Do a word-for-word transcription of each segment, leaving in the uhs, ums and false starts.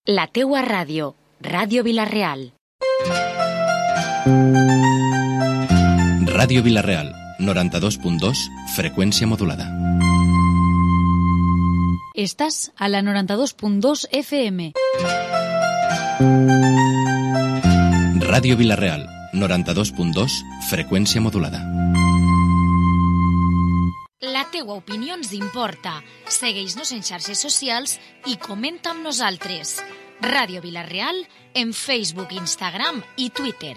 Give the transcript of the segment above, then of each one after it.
La teua ràdio, Ràdio Vila-real. Ràdio Vila-real, noranta-dos punt dos, freqüència modulada. Estàs a la noranta-dos punt dos F M. Ràdio Vila-real, noranta-dos punt dos, freqüència modulada. La teua opinió ens importa. Segueix-nos en xarxes socials i comenta amb nosaltres. Ràdio Vila-real en Facebook, Instagram i Twitter.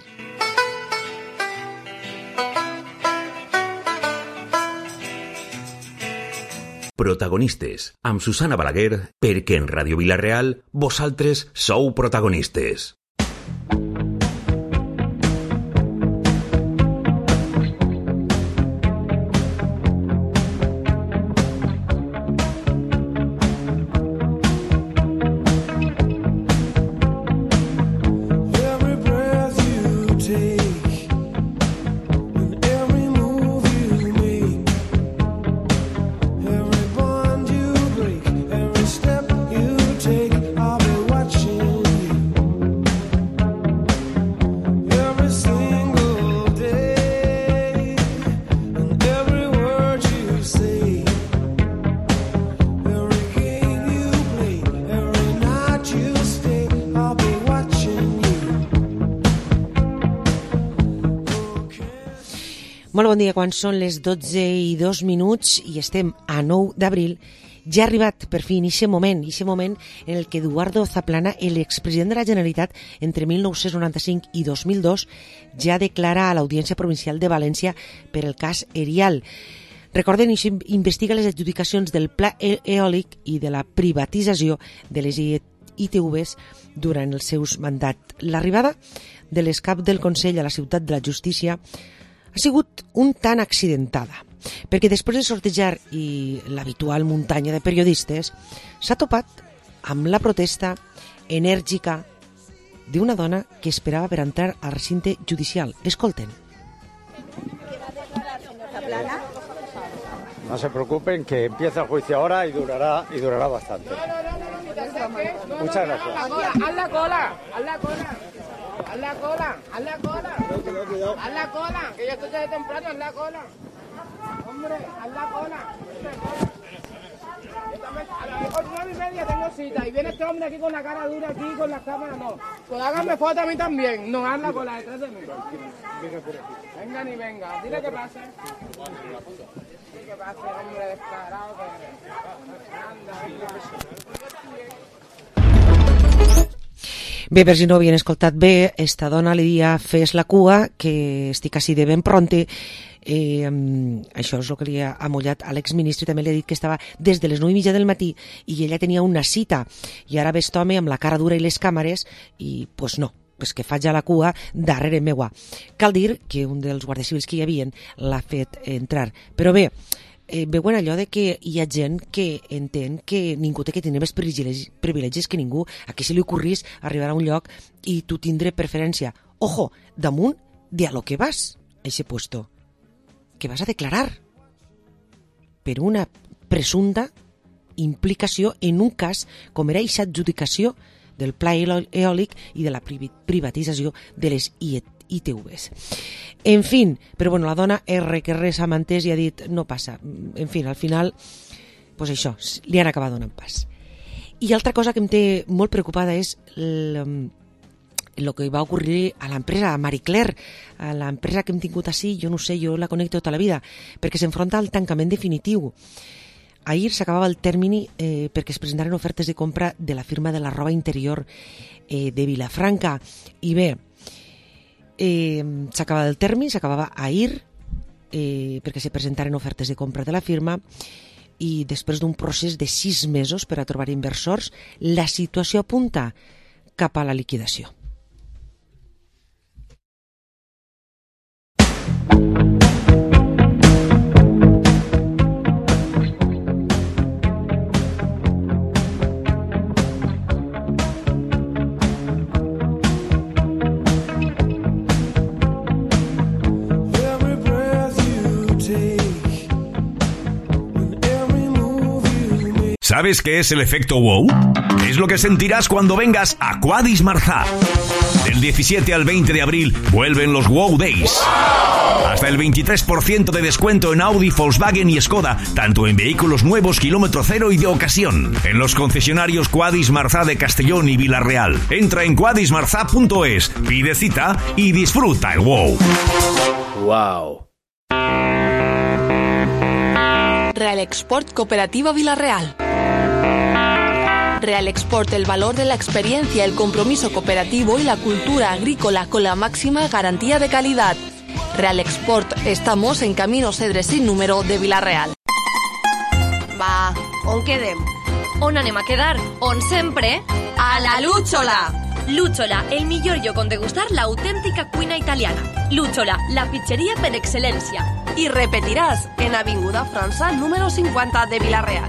Protagonistes, amb Susana Balaguer, perquè en Ràdio Vila-real vosaltres sou protagonistes. Molt bon dia, quan són les dotze i dos minuts i estem a nou d'abril, ja ha arribat per fi en aquest moment, aquest moment en el que Eduardo Zaplana, l'expresident de la Generalitat, entre mil nou-cents noranta-cinc i dos mil dos, ja declara a l'Audiència Provincial de València per el cas Erial. Recorden, això investiga les adjudicacions del pla eòlic i de la privatització de les I T Vs durant el seu mandat. L'arribada de l'excap del Consell a la Ciutat de la Justícia ha sigut un tant accidentada, perquè després de sortejar i l'habitual muntanya de periodistes, s'ha topat amb la protesta enèrgica d'una dona que esperava per entrar al recinte judicial. Escolten. No se preocupen, que empieza el juicio ahora y durará y durará bastante. Muchas gracias. Haz la cola, haz la cola. Haz la cola, haz la cola. Haz la cola, que yo estoy desde temprano, haz la cola. Hombre, haz la cola. Yo también, a las nueve y media tengo cita y viene este hombre aquí con la cara dura aquí, con las cámaras, no. Pues háganme foto a mí también, no, haz la cola detrás de mí. Venga ni venga, dile que pase. Dile que pase, hombre descarado. Anda, venga. Bé, per si no havien escoltat bé, esta dona li dia fes la cua, que estic així de ben pronte. Eh, això és el que li ha amollat a l'exministre, i també li ha dit que estava des de les nou i mitja del matí i ella tenia una cita, i ara ve aquest home amb la cara dura i les càmeres i pues no, pues que faig a la cua darrere meua. Cal dir que un dels guàrdies civils que hi havien l'ha fet entrar, però bé, Eh, veuen allò de que hi ha gent que entén que ningú té que tenir més privilegis, privilegis que ningú. Aquí se li ocorrís arribar a un lloc i tu tindre preferència. Ojo, damunt de a lo que vas, a ese puesto, que vas a declarar per una presumpta implicació en un cas com era aquesta adjudicació del pla eòlic i de la privatització de les I T Vs. En fin, però bueno, la dona R que res ha mantès i ha dit no passa. En fi, al final, pues això, li han acabat donant pas. I altra cosa que em té molt preocupada és el, el que va ocorrir a l'empresa, a Marie Claire, a l'empresa que hem tingut així, jo no sé, jo la conec tota la vida, perquè s'enfronta al tancament definitiu. Ahir s'acabava el termini eh, perquè es presentaren ofertes de compra de la firma de la roba interior eh, de Vilafranca. I bé, eh, s'acabava el termini, s'acabava ahir eh, perquè se presentaren ofertes de compra de la firma, i després d'un procés de sis mesos per a trobar inversors, la situació apunta cap a la liquidació. ¿Sabes qué es el efecto wow? Es lo que sentirás cuando vengas a Quadis Marzà. Del diecisiete al veinte de abril vuelven los Wow Days. Hasta el veintitrés por ciento de descuento en Audi, Volkswagen y Skoda, tanto en vehículos nuevos, kilómetro cero y de ocasión. En los concesionarios Quadis Marzà de Castellón y Vila-real. Entra en quadis marzà punto es, pide cita y disfruta el wow. Wow. Real Export Cooperativa Vila-real. Real Export, el valor de la experiencia, el compromiso cooperativo y la cultura agrícola con la máxima garantía de calidad. Real Export, estamos en Camino Cedre sin número de Vila-real. Va, on quedem? On anem a quedar? On sempre? A la Lúchola! Lúchola, el millor lloc on degustar l'autèntica cuina italiana. Lúchola, la pizzeria per excel·lència. Y repetirás en Avinguda França número cincuenta de Vila-real.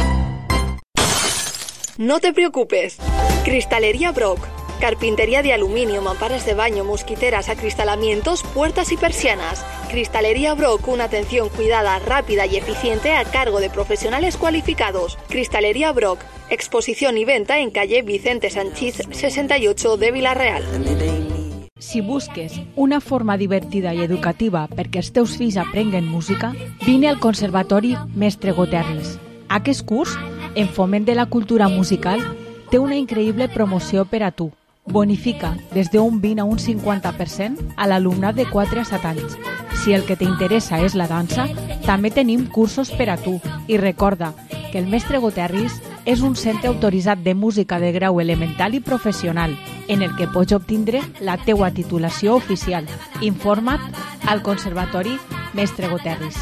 No te preocupes. Cristalería Brock. Carpintería de aluminio, mamparas de baño, mosquiteras, acristalamientos, puertas y persianas. Cristalería Brock, una atención cuidada, rápida y eficiente a cargo de profesionales cualificados. Cristalería Brock, exposición y venta en calle Vicente Sanchís sesenta y ocho de Vila-real. Si busques una forma divertida i educativa perquè els teus fills aprenguen música, vine al Conservatori Mestre Goterris. Aquest curs, en foment de la cultura musical, té una increïble promoció per a tu. Bonifica des d'un vint a un cinquanta per cent a l'alumnat de quatre a set anys. Si el que t'interessa és la dansa, també tenim cursos per a tu. I recorda que el Mestre Goterris és un centre autoritzat de música de grau elemental i professional, en el que pots obtindre la teua titulació oficial. Informa't al Conservatori Mestre Goterris.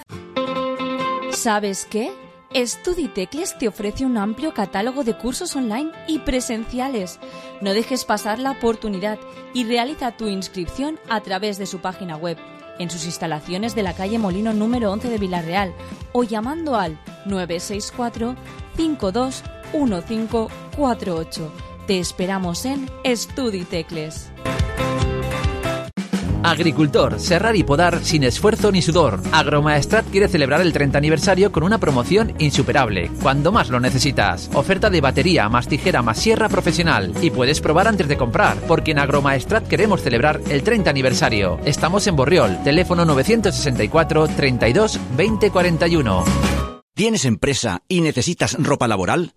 ¿Sabes qué? Estuditecles te ofrece un amplio catálogo de cursos online y presenciales. No dejes pasar la oportunidad y realiza tu inscripción a través de su página web, en sus instalaciones de la calle Molino número once de Vila-real o llamando al nueve seis cuatro, cinco dos uno cinco cuatro ocho. Te esperamos en Estuditecles. Agricultor, serrar y podar sin esfuerzo ni sudor. Agromaestrat quiere celebrar el treinta aniversario con una promoción insuperable, cuando más lo necesitas. Oferta de batería más tijera más sierra profesional. Y puedes probar antes de comprar, porque en Agromaestrat queremos celebrar el treinta aniversario. Estamos en Borriol, teléfono novecientos sesenta y cuatro, treinta y dos, veinte cuarenta y uno. ¿Tienes empresa y necesitas ropa laboral?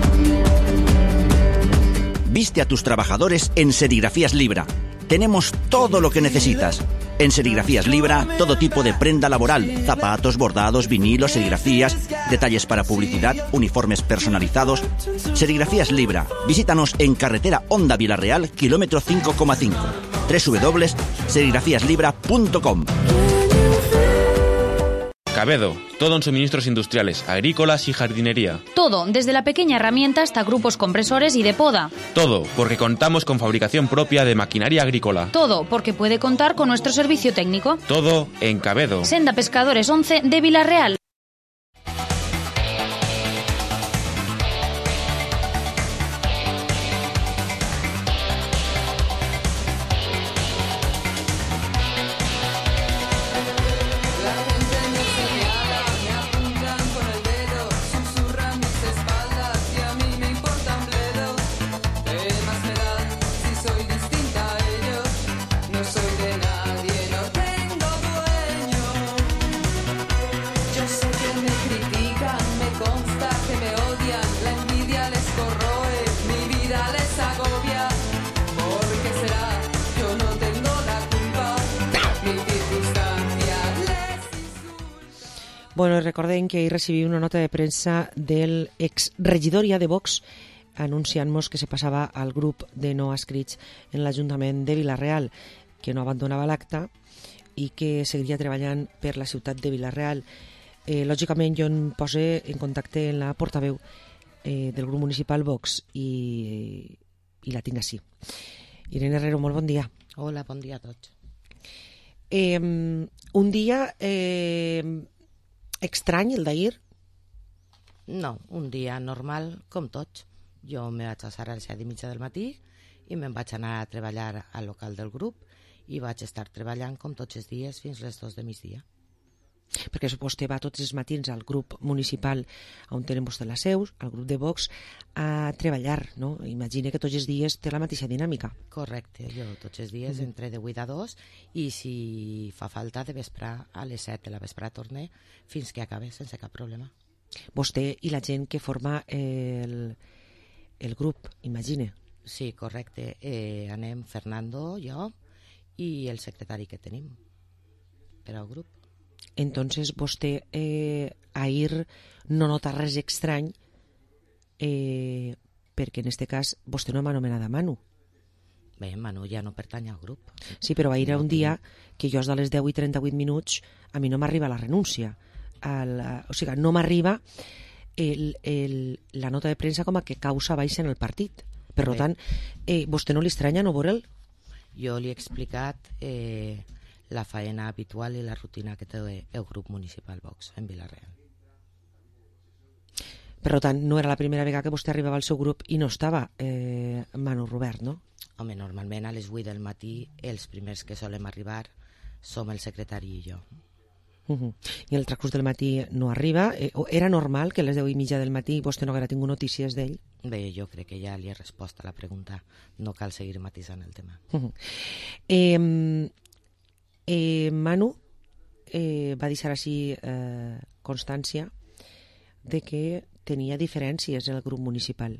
Viste a tus trabajadores en Serigrafías Libra. Tenemos todo lo que necesitas. En Serigrafías Libra, todo tipo de prenda laboral, zapatos, bordados, vinilos, serigrafías, detalles para publicidad, uniformes personalizados. Serigrafías Libra. Visítanos en carretera Honda Vila-real, kilómetro cinco coma cinco. doble u doble u doble u punto serigrafías libra punto com. Cabedo, todo en suministros industriales, agrícolas y jardinería. Todo, desde la pequeña herramienta hasta grupos compresores y de poda. Todo, porque contamos con fabricación propia de maquinaria agrícola. Todo, porque puede contar con nuestro servicio técnico. Todo en Cabedo. Senda Pescadores once de Vila-real. Bueno, recordem que ahir recibí una nota de premsa del exregidoria de Vox anunciant-nos que se passava al grup de no adscrits en l'Ajuntament de Vila-real, que no abandonava l'acte i que seguiria treballant per la ciutat de Vila-real. Eh, lògicament, jo em posé en contacte amb la portaveu eh, del grup municipal Vox i, i la tinc així. Irene Herrero, molt bon dia. Hola, bon dia a tots. Eh, un dia... Eh, estrany, el d'ahir? No, un dia normal, com tots. Jo me vaig alçar a les set i mitja del matí i me'n vaig anar a treballar al local del grup i vaig estar treballant com tots els dies fins les dos de migdia. Perquè vostè va tots els matins al grup municipal on tenen vostè la seu, al grup de Vox, a treballar, no? Imagina que tots els dies té la mateixa dinàmica. Correcte, jo tots els dies mm. entre de vuit a dos i si fa falta de vesprar a les set de la vesprà torne fins que acabe sense cap problema. Vostè i la gent que forma el, el grup, imagine. Sí, correcte. Eh, anem Fernando, jo i el secretari que tenim per al grup. Entonces vostè eh, ahir no nota res estrany eh, perquè en este cas vostè no m'ha anomenada Manu. Bé, Manu ja no pertany al grup. Sí, però ahir era un dia que jo a les deu i trenta-vuit minuts a mi no m'arriba la renúncia. El, o sigui, no m'arriba el, el, la nota de premsa com a que causa baixa en el partit. Per Bé. tant, eh, vostè no li estranya no veure'l? Jo li he explicat eh, la faena habitual i la rutina que té el grup municipal Vox en Vila-real. Per tant, no era la primera vegada que vostè arribava al seu grup i no estava eh, Manu Robert, no? Home, normalment a les vuit del matí els primers que solem arribar som el secretari i jo. Uh -huh. I el transcurs del matí no arriba. Eh, era normal que a les deu i mitja del matí vostè no haguera tingut notícies d'ell? Bé, jo crec que ja li he respost a la pregunta. No cal seguir matisant el tema. Uh -huh. eh, eh, Manu eh, va deixar així eh, constància de que tenia diferències en el grup municipal.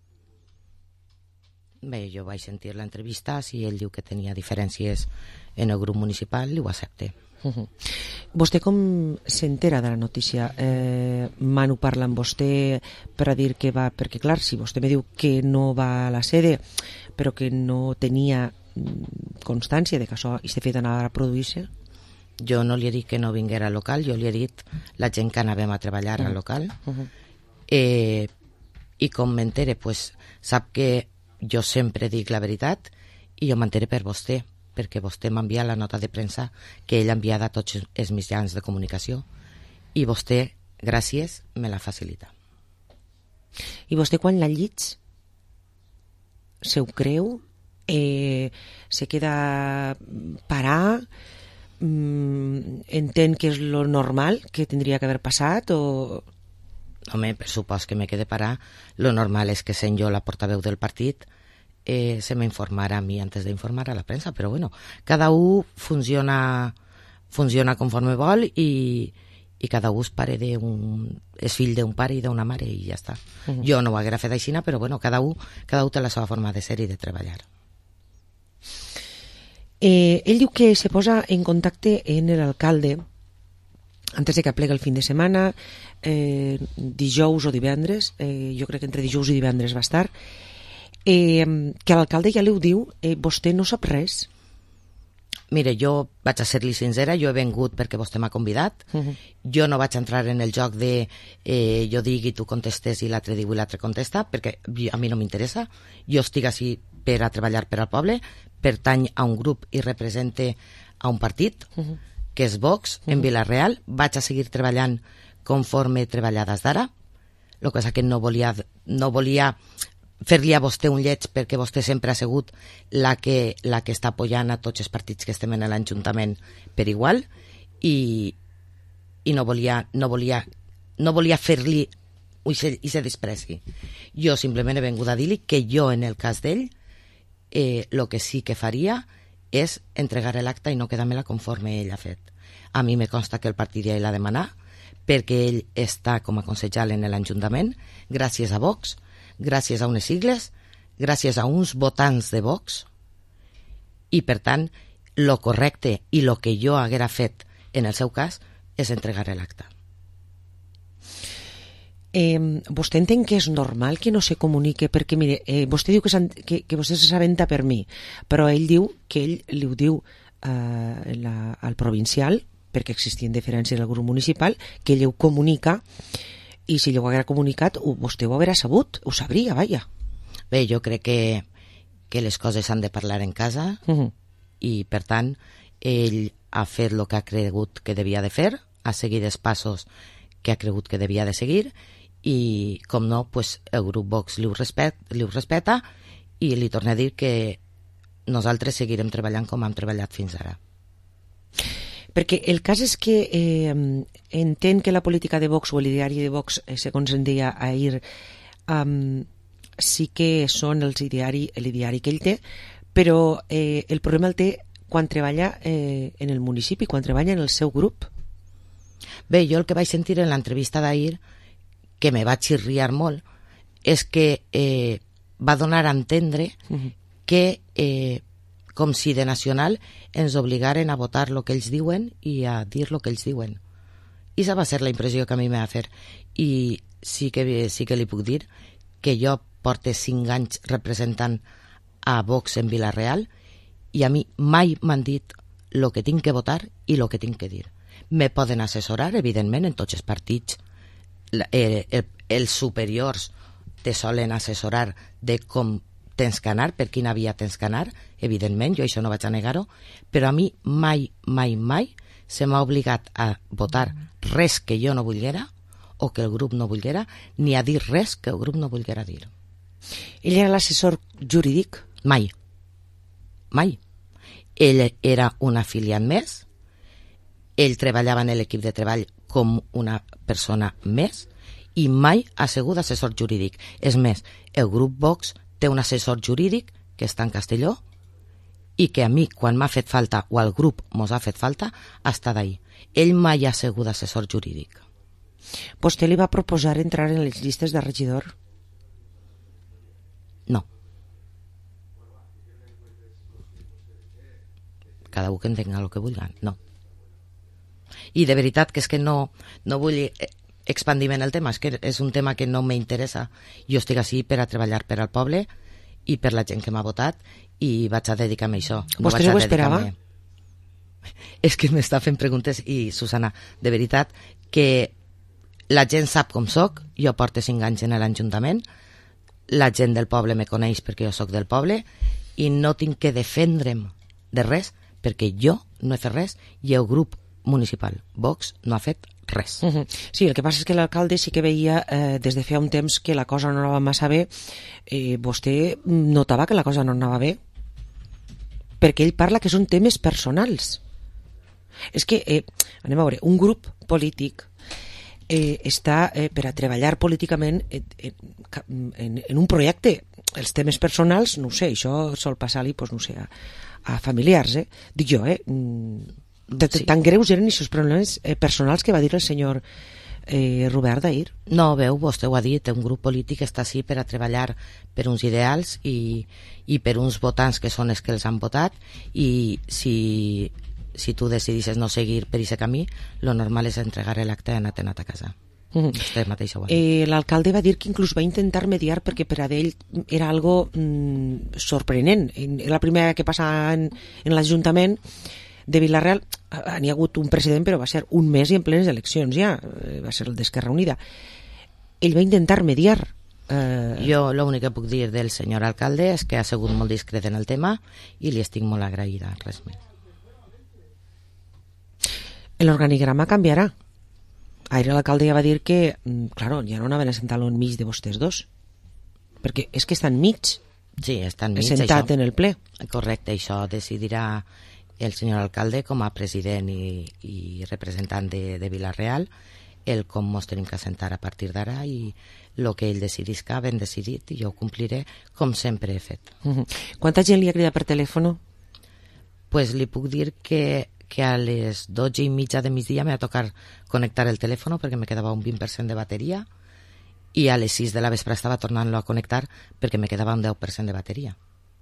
Bé, jo vaig sentir l'entrevista, si ell diu que tenia diferències en el grup municipal, ho accepte. Uh -huh. Vostè com s'entera de la notícia? Eh, Manu parla amb vostè per a dir que va... Perquè, clar, si vostè me diu que no va a la sede, però que no tenia constància de que això i s'ha fet anar a produir-se... Jo no li he dit que no vinguera al local, jo li he dit la gent que anàvem a treballar uh -huh. al local. Uh -huh. eh, I com m'entere, pues, sap que jo sempre dic la veritat i jo m'entere per vostè, perquè vostè m'envia la nota de premsa que ell ha enviat a tots els mitjans de comunicació i vostè, gràcies, me la facilita. I vostè quan la llits se ho creu? Eh, se queda parar? Mm, entén que és lo normal que tindria que haver passat o... Home, per supost que me quede parar. Lo normal és que sent jo la portaveu del partit eh, se m'informarà a mi antes d'informar a la premsa, però bueno, cada un funciona funciona conforme vol i, i cada un és pare d'un, és fill d'un pare i d'una mare i ja està. Uh -huh. Jo no ho haguera fet així, però bueno, cada un, cada un té la seva forma de ser i de treballar. Eh, ell diu que se posa en contacte en l'alcalde antes de que aplega el fin de setmana, eh, dijous o divendres, eh, jo crec que entre dijous i divendres va estar, eh, que l'alcalde ja li ho diu, eh, vostè no sap res? Mire, jo vaig a ser-li sincera, jo he vengut perquè vostè m'ha convidat, uh -huh. jo no vaig entrar en el joc de eh, jo digui, tu contestes i l'altre diu i l'altre contesta, perquè a mi no m'interessa, jo estic així per a treballar per al poble, pertany a un grup i represente a un partit, uh -huh. que és Vox, en Vila-real. Vaig a seguir treballant conforme he treballat des d'ara. El que és que no volia, no volia fer-li a vostè un lleig perquè vostè sempre ha sigut la que, la que està apoyant a tots els partits que estem en l'Ajuntament per igual i, i no volia, no volia, no volia fer-li i se despreci. Jo simplement he vengut a dir-li que jo, en el cas d'ell, el eh, que sí que faria és entregar l'acta i no quedar-me-la conforme ell ha fet. A mi me consta que el partit ja l'ha de demanar perquè ell està com a consellal en l'Ajuntament gràcies a Vox, gràcies a unes sigles, gràcies a uns votants de Vox i per tant lo correcte i lo que jo haguera fet en el seu cas és entregar l'acta. Eh, vostè entén que és normal que no se comunique perquè mire, eh, vostè diu que, que, que vostè s'assabenta per mi, però ell diu que ell li ho diu eh, la, al provincial perquè existien diferències al grup municipal, que ell ho comunica i si ell ho haguera comunicat vostè ho haguera sabut, ho sabria, vaja. Bé, jo crec que, que les coses s'han de parlar en casa uh -huh. i per tant ell ha fet el que ha cregut que devia de fer, ha seguit els passos que ha cregut que devia de seguir i, com no, pues, el grup Vox li ho, respet, li ho respeta i li torna a dir que nosaltres seguirem treballant com hem treballat fins ara. Perquè el cas és que eh, entenc que la política de Vox o l'ideari de Vox, eh, segons en deia ahir, um, sí que són els ideari, l'ideari que ell té, però eh, el problema el té quan treballa eh, en el municipi, quan treballa en el seu grup. Bé, jo el que vaig sentir en l'entrevista d'ahir, que me va xirriar molt, és que eh, va donar a entendre uh-huh. que eh, com si de nacional ens obligaren a votar el que ells diuen i a dir el que ells diuen. I esa va ser la impressió que a mi m'ha fer. I sí que, sí que li puc dir que jo porte cinc anys representant a Vox en Vila-real i a mi mai m'han dit el que tinc que votar i el que tinc que dir. Me poden assessorar, evidentment, en tots els partits. Eh, el, els superiors te solen assessorar de com tens que anar, per quina via tens que anar, evidentment, jo això no vaig a negar-ho, però a mi mai, mai, mai se m'ha obligat a votar res que jo no volguera o que el grup no volguera, ni a dir res que el grup no volguera dir. Ell era l'assessor jurídic? Mai. Mai. Ell era un afiliat més, ell treballava en l'equip de treball com una persona més i mai ha sigut assessor jurídic. És més, el grup Vox té un assessor jurídic que està en Castelló i que a mi, quan m'ha fet falta o al grup mos ha fet falta, ha estat ahí. Ell mai ha sigut assessor jurídic. Vostè li va proposar entrar en les llistes de regidor? No. Cada un que entenga el que vulgui, no. I de veritat que és que no, no vull expandir en el tema, és que és un tema que no m'interessa. Jo estic així per a treballar per al poble i per la gent que m'ha votat i vaig a dedicar-me a això. No Vostè ho esperava? És que m'està fent preguntes i, Susana, de veritat que la gent sap com soc, jo porto cinc anys en l'Ajuntament, la gent del poble me coneix perquè jo soc del poble i no tinc que defendre'm de res perquè jo no he fet res i el grup municipal Vox no ha fet res. Uh-huh. Sí, el que passa és que l'alcalde sí que veia eh, des de feia un temps que la cosa no anava massa bé. Eh, vostè notava que la cosa no anava bé? Perquè ell parla que són temes personals. És que, eh, anem a veure, un grup polític eh, està eh, per a treballar políticament en, en, en un projecte. Els temes personals, no ho sé, això sol passar-li, pues, no sé, a, a familiars, eh? Dic jo, eh? De, sí. Tan greus eren aquests problemes eh, personals que va dir el senyor eh, Robert d'ahir. No, veu, vostè ho ha dit, un grup polític està així per a treballar per uns ideals i, i per uns votants que són els que els han votat i si, si tu decidisses no seguir per aquest camí, lo normal és entregar l'acte i anar-te'n a casa. Mm-hmm. Vostè mateix ho ha dit. Eh, l'alcalde va dir que inclús va intentar mediar perquè per a ell era algo mm, sorprenent. Era la primera que passa en, en l'Ajuntament de Vila-real. N'hi ha hagut un precedent, però va ser un mes i en plenes eleccions ja, va ser el d'Esquerra Unida. Ell va intentar mediar. Eh... Jo l'únic que puc dir del senyor alcalde és que ha sigut molt discret en el tema i li estic molt agraïda, res més. L'organigrama canviarà. Ahir l'alcalde ja va dir que, claro, ja no anaven a sentar-lo enmig de vostès dos, perquè és que està enmig. Sí, està enmig. Sentat això. En el ple. Correcte, això decidirà el senyor alcalde com a president i, i representant de, de Vila-real, el com ens tenim que assentar a partir d'ara i el que ell decidisca ben decidit i jo ho compliré com sempre he fet. Uh-huh. Quanta gent li ha cridat per telèfon? Pues li puc dir que, que a les dotze i mitja de migdia m'ha tocat connectar el telèfon perquè me quedava un vint per cent de bateria i a les sis de la vespre estava tornant-lo a connectar perquè me quedava un deu per cent de bateria.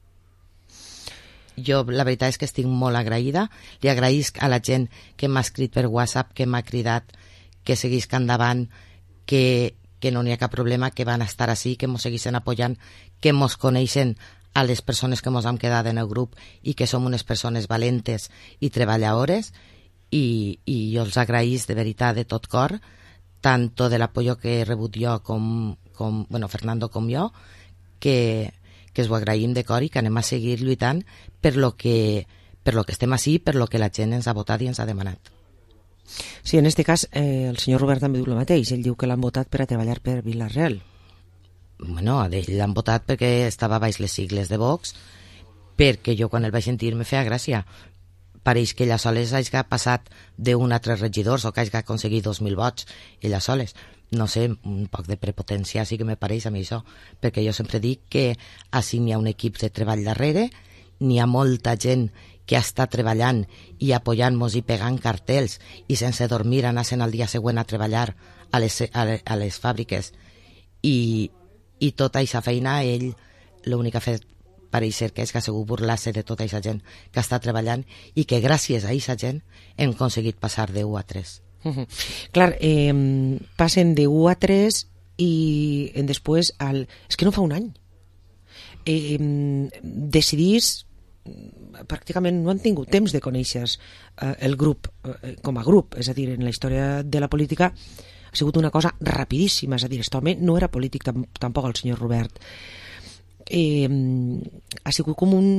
Jo la veritat és que estic molt agraïda, li agraïsc a la gent que m'ha escrit per WhatsApp, que m'ha cridat, que seguisca endavant, que, que no n'hi ha cap problema, que van estar així, que mos segueixen apoyant, que mos coneixen a les persones que mos hem quedat en el grup i que som unes persones valentes i treballadores i, i jo els agraïs de veritat de tot cor, tant de l'apoyo que he rebut jo com, com bueno, Fernando com jo, que que us ho agraïm de cor i que anem a seguir lluitant per lo que, per lo que estem així, per lo que la gent ens ha votat i ens ha demanat. Sí, en aquest cas eh, el senyor Robert també diu el mateix, ell diu que l'han votat per a treballar per Vila-real. Bueno, ell l'han votat perquè estava baix les sigles de Vox, perquè jo quan el vaig sentir me feia gràcia, pareix que ella soles hagi passat d'un a tres regidors o que hagi aconseguit dos mil vots ella soles. No sé, un poc de prepotència sí que me pareix a mi això, perquè jo sempre dic que així n'hi ha un equip de treball darrere, n'hi ha molta gent que està treballant i apoyant-nos i pegant cartells i sense dormir anaven al dia següent a treballar a les, a les, a les fàbriques i, i tota aquesta feina ell l'únic que ha fet pareix ser que és que ha sigut burlar-se de tota aquesta gent que està treballant i que gràcies a aquesta gent hem aconseguit passar de u a tres. Uh-huh. Clar, eh, passen de u a tres i en després al... és que no fa un any eh, decidís pràcticament no han tingut temps de conèixer eh, el grup eh, com a grup, és a dir, en la història de la política ha sigut una cosa rapidíssima, és a dir, aquest home no era polític tam tampoc el senyor Robert eh, ha sigut com un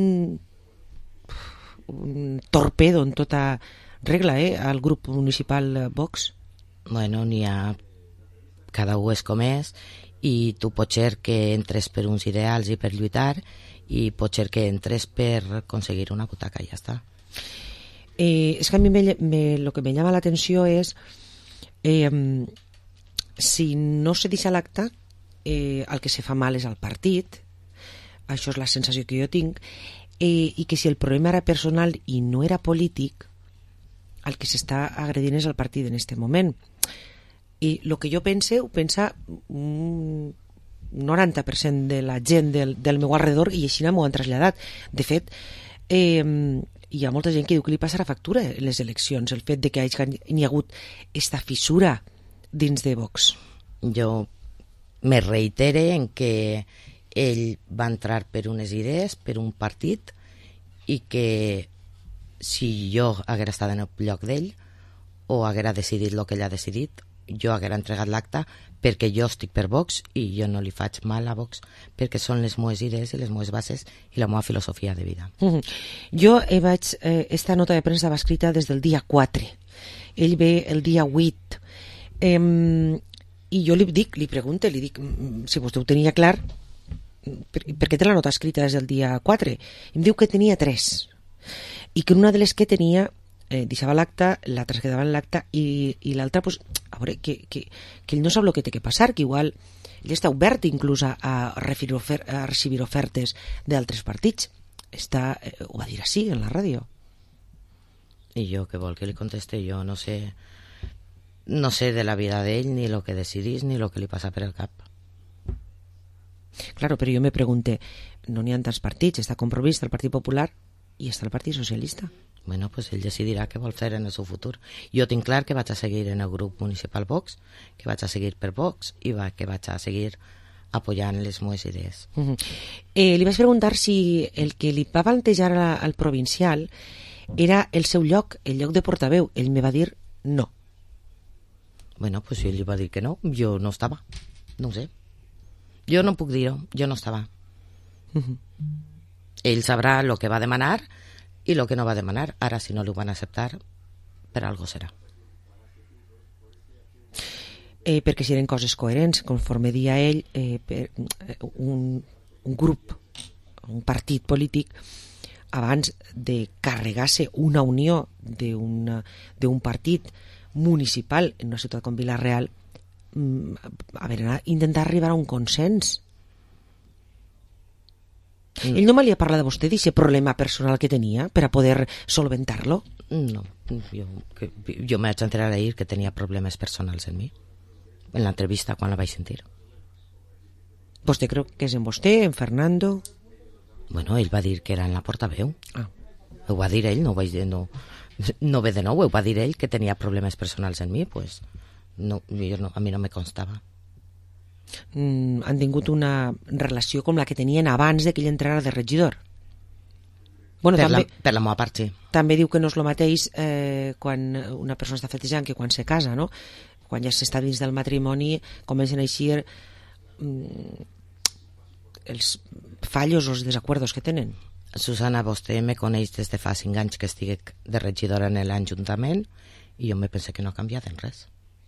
un torpedo en tota regla, eh, al grup municipal Vox. Bueno, n'hi ha cada un és com és i tu pot ser que entres per uns ideals i per lluitar i pot ser que entres per aconseguir una butaca i ja està. Eh, és que a mi me, me, lo que me llama la atenció és eh, si no se deixa l'acte eh, el que se fa mal és al partit, això és la sensació que jo tinc, eh, i que si el problema era personal i no era polític, el que s'està agredint és el partit en aquest moment. I el que jo pense, ho pensa un noranta per cent de la gent del, del meu alrededor i així m'ho han traslladat. De fet, eh, hi ha molta gent que diu que li passarà factura en les eleccions, el fet de que hi ha hagut esta fissura dins de Vox. Jo me reitere en que ell va entrar per unes idees, per un partit, i que si jo haguera estat en el lloc d'ell o haguera decidit el que ell ha decidit, jo haguera entregat l'acte perquè jo estic per Vox i jo no li faig mal a Vox perquè són les meves idees i les meves bases i la meva filosofia de vida. Uh -huh. Jo eh, vaig, eh, esta nota de premsa va escrita des del dia quatre, ell ve el dia vuit, eh, i jo li dic, li pregunto, li dic si vostè ho tenia clar, per, per què té la nota escrita des del dia quatre? Em diu que tenia tres i que una de les que tenia eh, deixava l'acte, l'altra es quedava en l'acte i, i l'altra, pues, a veure, que, que, que ell no sap el que té que passar, que igual ell està obert inclús a, a, recibir, ofer a recibir ofertes d'altres partits. Està, eh, ho va dir així en la ràdio. I jo què vol que li conteste? Jo no sé no sé de la vida d'ell, ni el que decidís, ni el que li passa per el cap. Claro, però jo me pregunte, no n'hi ha tants partits, està Compromís, el Partit Popular i està el Partit Socialista. Bueno, pues ell decidirà què vol fer en el seu futur. Jo tinc clar que vaig a seguir en el grup municipal Vox, que vaig a seguir per Vox i va, que vaig a seguir apoyant les meves idees. Uh -huh. eh, li vaig preguntar si el que li va plantejar a, al provincial era el seu lloc, el lloc de portaveu. Ell me va dir no. Bueno, pues si ell li va dir que no, jo no estava. No ho sé. Jo no puc dir-ho, jo no estava. Uh -huh. Ell sabrà el que va demanar i el que no va demanar. Ara, si no li ho van acceptar, per algo serà. Eh, perquè si eren coses coherents, conforme dia ell, eh, per, un, un grup, un partit polític, abans de carregar-se una unió d'un partit municipal en una ciutat com Vila-real, a veure, intentar arribar a un consens. Mm. Ell no me li ha parlat de vostè d'aquest problema personal que tenia per a poder solventar-lo? No, jo, que, jo me vaig enterar ahir que tenia problemes personals en mi, en l'entrevista quan la vaig sentir. Vostè creu que és en vostè, en Fernando? Bueno, ell va dir que era en la portaveu. Ah. Ho va dir ell, no, vaig dir, no, no ve de nou, ho va dir ell que tenia problemes personals en mi, pues no, jo no, a mi no me constava. Mm, han tingut una relació com la que tenien abans de que ell entrara de regidor? Bueno, per, també, la, per la meva part, sí. També diu que no és el mateix eh, quan una persona està festejant que quan se casa, no? Quan ja s'està dins del matrimoni comencen a eixir mm, els fallos o els desacuerdos que tenen. Susana, vostè me coneix des de fa cinc anys que estic de regidora en l'Ajuntament i jo me pensé que no ha canviat en res.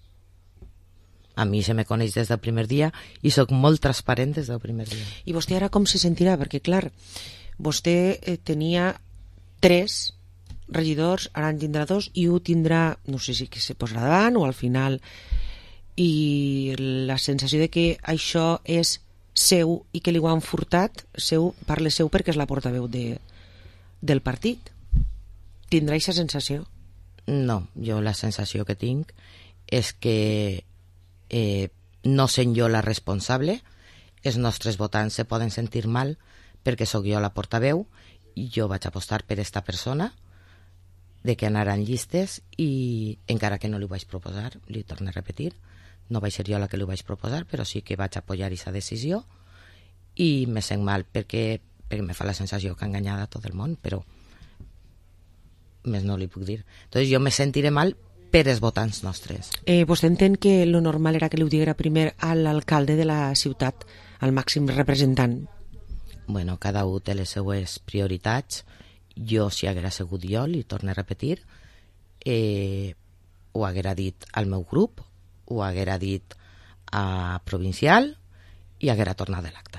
A mi se me coneix des del primer dia i sóc molt transparent des del primer dia. I vostè ara com se sentirà? Perquè, clar, vostè eh, tenia tres regidors, ara en tindrà dos i un tindrà, no sé si que se posarà davant o al final, i la sensació de que això és seu i que li ho han furtat, seu, parle seu perquè és la portaveu de, del partit. Tindrà aquesta sensació? No, jo la sensació que tinc és que eh, no sent jo la responsable, els nostres votants se poden sentir mal perquè sóc jo la portaveu i jo vaig apostar per esta persona de que anaran llistes i encara que no li vaig proposar, li torno a repetir, no vaig ser jo la que li vaig proposar, però sí que vaig apoyar aquesta decisió i me sent mal perquè, perquè me fa la sensació que ha enganyat a tot el món, però més no li puc dir. Entonces jo me sentiré mal per els votants nostres. Eh, vostè entén que lo normal era que li ho diguera primer a l'alcalde de la ciutat, al màxim representant? Bueno, cada un té les seues prioritats. Jo, si haguera sigut jo, li torno a repetir, eh, ho haguera dit al meu grup, ho haguera dit a provincial i haguera tornat de l'acte.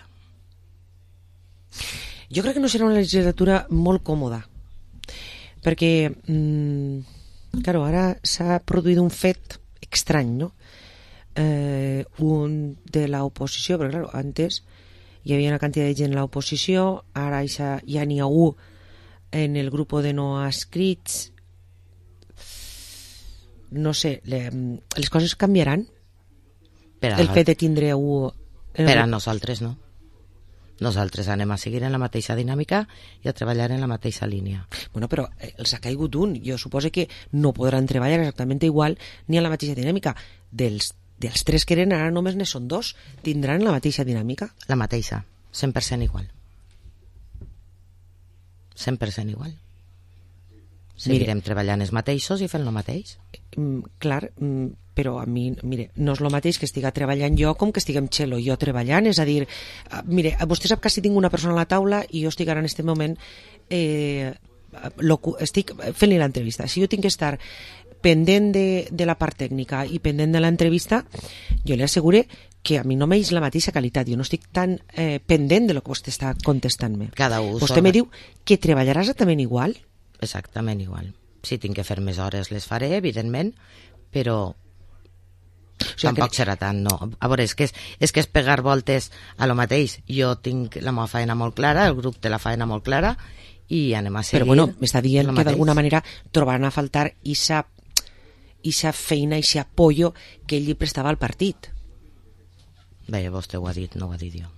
Jo crec que no serà una legislatura molt còmoda, perquè mmm, claro, ara s'ha produït un fet estrany, no? Eh, un de l'oposició, però claro, antes hi havia una quantitat de gent a l'oposició, ara ja, ja n'hi ha un en el grup de no adscrits. No sé, le, les coses canviaran? Per a, el fet de tindre un... Per a nosaltres no. Nosaltres anem a seguir en la mateixa dinàmica i a treballar en la mateixa línia. Bueno, però els ha caigut un. Jo suposo que no podran treballar exactament igual ni en la mateixa dinàmica. Dels, dels tres que eren, ara només ne són dos. Tindran la mateixa dinàmica? La mateixa, cent per cent igual. cent per cent igual. Seguirem mire, treballant els mateixos i fent el mateix. Mm, clar, mm, però a mi, mire, no és el mateix que estiga treballant jo com que estiguem Txelo i jo treballant, és a dir, mire, vostè sap que si tinc una persona a la taula i jo estic ara en aquest moment eh, estic fent-li l'entrevista. Si jo tinc que estar pendent de, de la part tècnica i pendent de l'entrevista, jo li assegure que a mi no m'eix la mateixa qualitat, jo no estic tan eh, pendent de lo que vostè està contestant-me. Cada un vostè me diu que treballarà exactament igual? Exactament igual. Si tinc que fer més hores les faré, evidentment, però o sigui, tampoc que... serà tant, no. A veure, és que és, és que és pegar voltes a lo mateix. Jo tinc la meva feina molt clara, el grup té la feina molt clara i anem a seguir. Però bueno, m'està dient que d'alguna manera trobaran a faltar isa, isa feina, ese apoyo que ell li prestava al partit. Bé, vostè ho ha dit, no ho ha dit jo.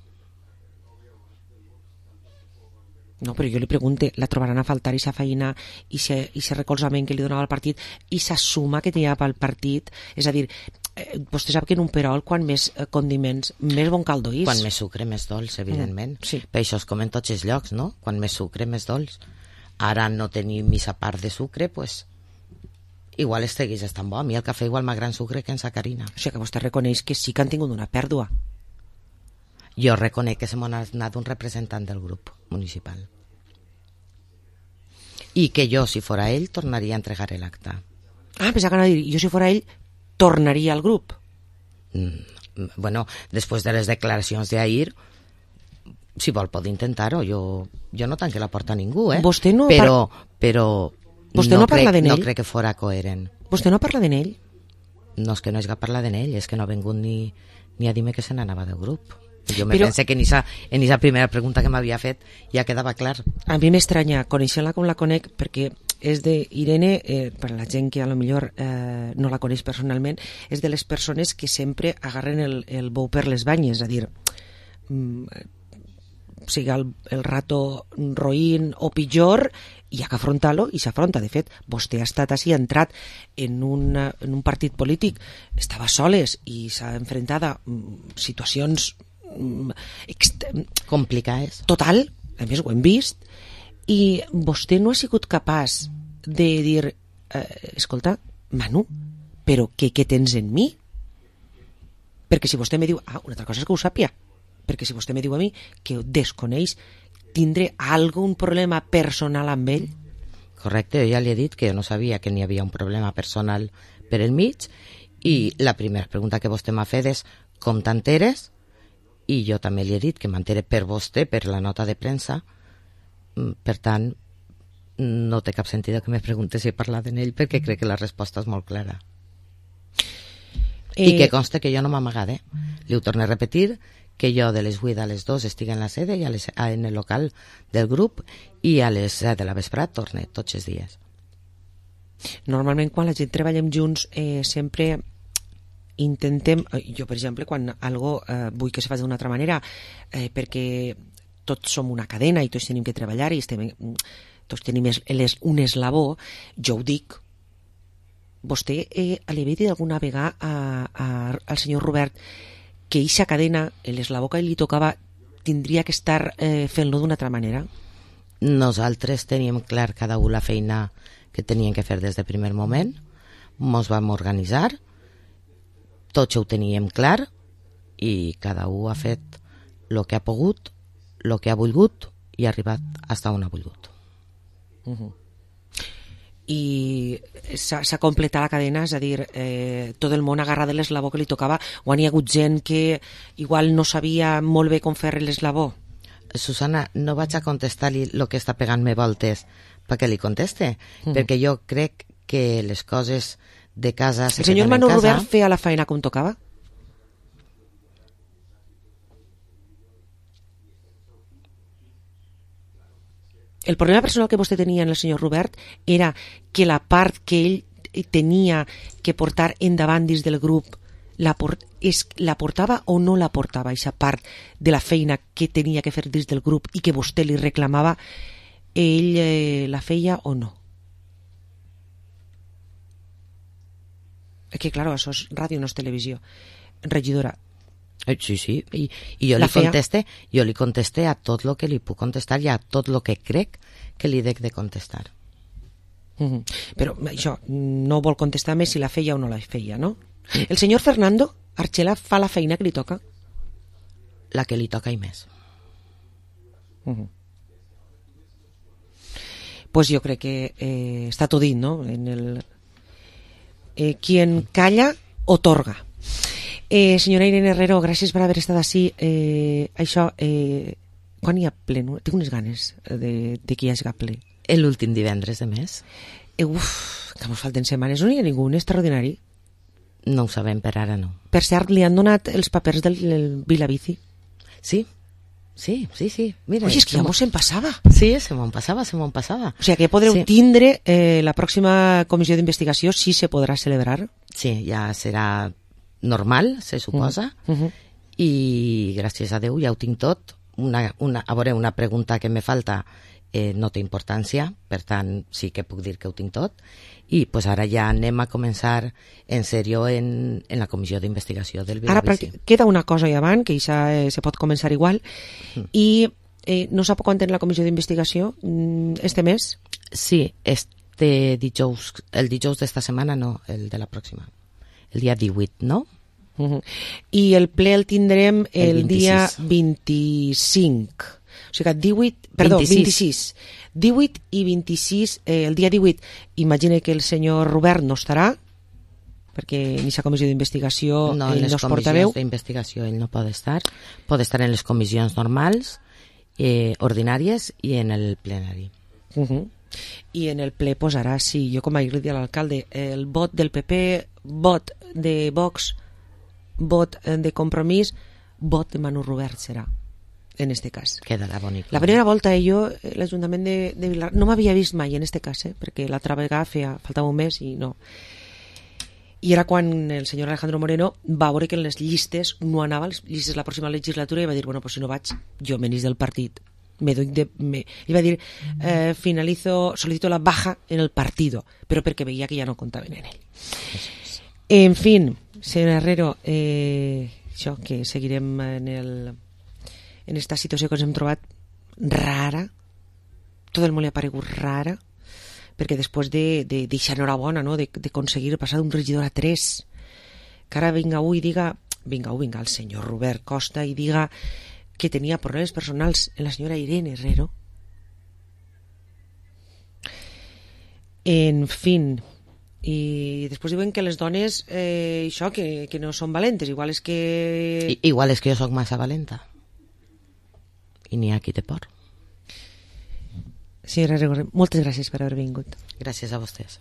No, però jo li pregunte, la trobaran a faltar i sa feina i ese recolzament que li donava al partit i sa suma que tenia pel partit? És a dir, eh, vostè sap que en un perol quan més eh, condiments, més bon caldo és. Quan més sucre, més dolç, evidentment. Mm, sí. Per això es com en tots els llocs, no? Quan més sucre, més dolç. Ara no tenim missa part de sucre, pues igual estigués estant bo. A mi el cafè igual més gran sucre que en sacarina. O sigui que vostè reconeix que sí que han tingut una pèrdua. Jo reconec que se m'ha anat un representant del grup municipal. I que jo, si fora ell, tornaria a entregar l'acte. Ah, pensava que anava a dir, jo si fora ell, tornaria al grup. Mm, bueno, després de les declaracions d'ahir, si vol pot intentar-ho. Jo, jo no tanque la porta a ningú, eh? Vostè no però, par... però Vostè no, no parla crec, d'ell? No crec que fora coherent. Vostè no parla d'ell? No és que no és que parla d'ell, és que no ha vingut ni, ni a dir-me que se n'anava del grup. Jo me Però... pense que en esa, en esa primera pregunta que m'havia fet ja quedava clar. A mi m'estranya, coneixent-la com la conec, perquè és de Irene, eh, per la gent que a lo millor eh, no la coneix personalment, és de les persones que sempre agarren el, el bou per les banyes, és a dir, mm, sigui el, el rato roïn o pitjor, hi ha que afrontar-lo i s'afronta. De fet, vostè ha estat així, ha entrat en, una, en un partit polític, estava soles i s'ha enfrontat a mm, situacions complicades. Total, a més ho hem vist, i vostè no ha sigut capaç de dir eh, escolta, Manu, però què, què tens en mi? Perquè si vostè me diu, ah, una altra cosa és que ho sàpia, perquè si vostè me diu a mi que desconeix tindré algun problema personal amb ell. Correcte, jo ja li he dit que jo no sabia que n'hi havia un problema personal per el mig i la primera pregunta que vostè m'ha fet és com t'enteres? I jo també li he dit que m'entere per vostè, per la nota de premsa. Per tant, no té cap sentit que me preguntes si he parlat amb ell, perquè crec que la resposta és molt clara. Eh... I que consta que jo no m'amagat, eh? Li ho torno a repetir, que jo de les vuit a les dos estic en la sede i a les, en el local del grup, i a les set de la vesprada torne tots els dies. Normalment quan la gent treballem junts eh, sempre intentem, jo per exemple quan algo eh, vull que se faci d'una altra manera eh, perquè tots som una cadena i tots tenim que treballar i estem, tots tenim es, es, un eslabó, jo ho dic. Vostè eh, li havia dit alguna vegada a, a, al senyor Robert que eixa cadena, l'eslabó que li tocava, tindria que estar eh, fent-lo d'una altra manera? Nosaltres teníem clar cada un la feina que tenien que fer des del primer moment, mos vam organitzar, tots ho teníem clar i cada un ha fet el que ha pogut, el que ha volgut i ha arribat fins on ha volgut. Uh-huh. I s'ha completat la cadena, és a dir, eh, tot el món agarra de l'eslabó que li tocava, o n'hi ha hagut gent que igual no sabia molt bé com fer l'eslabó? Susana, no vaig a contestar-li el que està pegant-me voltes perquè li conteste, uh-huh. perquè jo crec que les coses de casa se el senyor Manu Robert feia la feina com tocava? El problema personal que vostè tenia en el senyor Robert era que la part que ell tenia que portar endavant dins del grup la, port és, la portava o no la portava, aquesta part de la feina que tenia que fer dins del grup i que vostè li reclamava, ell eh, la feia o no? És que, clar, això és ràdio, no és televisió. Regidora. Sí, sí, i, i jo, li conteste, jo li conteste a tot el que li puc contestar i a tot el que crec que li dec de contestar. Uh-huh. Però això, no vol contestar més si la feia o no la feia, no? El senyor Fernando Archela fa la feina que li toca? La que li toca i més. Uh-huh. Pues jo crec que eh, està tot dit, no? En el... eh, quien calla, otorga. Eh, senyora Irene Herrero, gràcies per haver estat així. Eh, això, eh, quan hi ha ple? No? Tinc unes ganes de, de que hi hagi ple. L'últim divendres de mes. Eh, uf, que mos falten setmanes. No hi ha ningú extraordinari? No ho sabem, per ara no. Per cert, li han donat els papers del, del Vilabici? Sí, sí, sí, sí. Mira, Oye, és que ja mos en passava. Sí, se m'en passava, se m'en passava. O sigui que podreu sí. tindre eh, la pròxima comissió d'investigació, si se podrà celebrar? Sí, ja serà normal, se suposa, uh -huh. i gràcies a Déu ja ho tinc tot. Una, una, a veure, una pregunta que me falta eh, no té importància, per tant sí que puc dir que ho tinc tot, i pues ara ja anem a començar en sèrio en, en la comissió d'investigació del Vilabici. Ara queda una cosa ja avant, que ja eh, se pot començar igual, uh -huh. i eh, no sap quan té la comissió d'investigació este mes? Sí, este dijous, el dijous d'esta setmana no, el de la pròxima. El dia divuit, no? Uh-huh. I el ple el tindrem el, el dia vint-i-cinc. O sigui que divuit, perdó, vint-i-sis. divuit i vint-i-sis, eh, el dia divuit, imagina que el senyor Robert no estarà, perquè en aquesta comissió d'investigació no, ell no es portaveu. No, en les comissions d'investigació ell no pot estar. Pot estar en les comissions normals, eh, ordinàries i en el plenari. Uh-huh. I en el ple posarà, sí, jo com a dit a l'alcalde, el vot del P P, vot de Vox, vot de Compromís, vot de Manu Robert serà, en este cas. Quedarà bonic. La primera volta jo, l'Ajuntament de, de Vilar, no m'havia vist mai en este cas, eh, perquè l'altra vegada feia, faltava un mes i no. I era quan el senyor Alejandro Moreno va veure que en les llistes no anava, les llistes la pròxima legislatura, i va dir, bueno, pues si no vaig, jo me n'és del partit. Me doy de, me, iba a decir eh, finalizo, solicito la baja en el partido, pero porque veía que ya no contaban en él. En fin, señor Herrero, eh, això, que seguirem en el en esta situació que ens hem trobat rara, tot el món li ha paregut rara, perquè després de, de deixar enhorabona, no? de, de aconseguir passar d'un regidor a tres, que ara vinga u i diga, vinga u, vinga el senyor Robert Costa i diga que tenia problemes personals en la senyora Irene Herrero. En fin, i després diuen que les dones eh, això, que, que no són valentes, igual és que... I, igual és que jo sóc massa valenta i n'hi ha qui té por. Sí, Senyora Gregorio, moltes gràcies per haver vingut. Gràcies a vostès.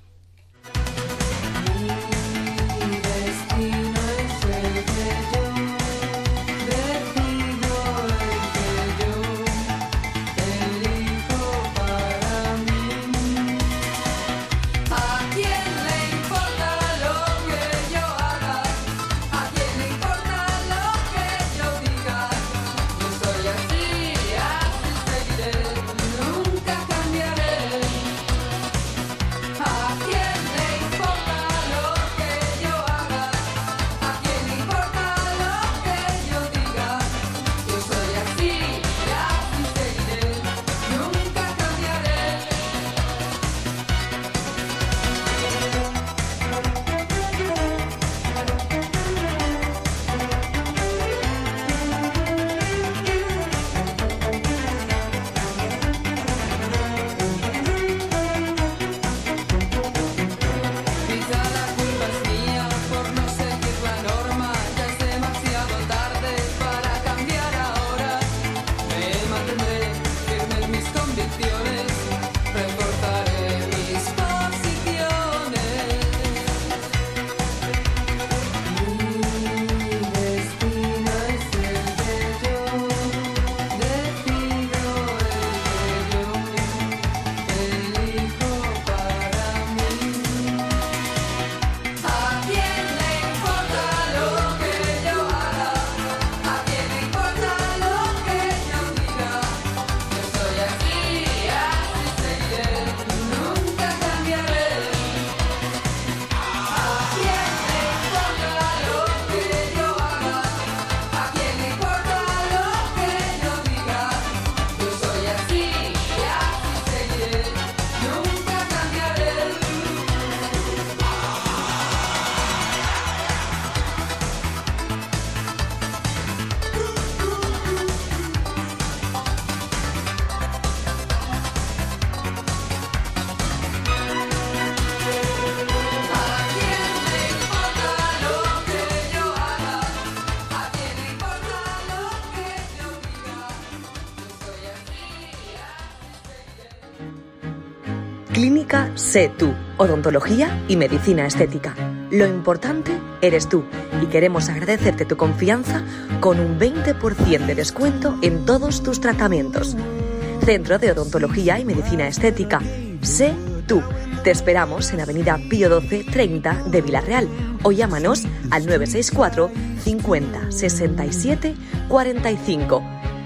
Clínica Sé Tú, odontología y medicina estética. Lo importante eres tú y queremos agradecerte tu confianza con un veinte por ciento de descuento en todos tus tratamientos. Centro de Odontología y Medicina Estética. Sé Tú. Te esperamos en Avenida Pío doce treinta de Vila-real o llámanos al nueve seis cuatro cincuenta sesenta y siete cuarenta y cinco.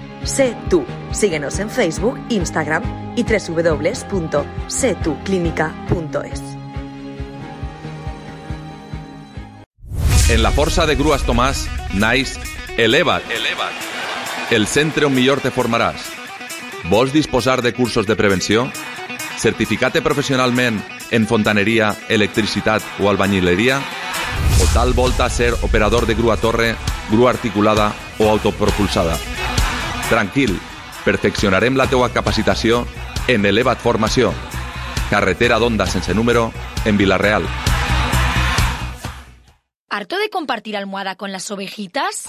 Sé Tú. Síguenos en Facebook, Instagram y doble u doble u doble u punto sé tú clínica punto es. En la Força de Grues Tomàs naix Eleva't, Eleva't, el centre on millor te formaràs. Vols disposar de cursos de prevenció? Certificar-te professionalment en fontaneria, electricitat o albañileria? O tal volta ser operador de grua torre, grua articulada o autopropulsada? Tranquil, perfeccionarem la teua capacitació en Eleva't Formació. Carretera d'Onda sense número, en Vila-real. ¿Harto de compartir almohada con las ovejitas?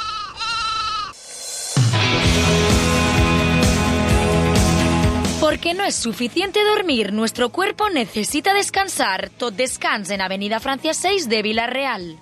Porque no es suficiente dormir, nuestro cuerpo necesita descansar. Tot descans en Avenida Francia seis de Vila-real.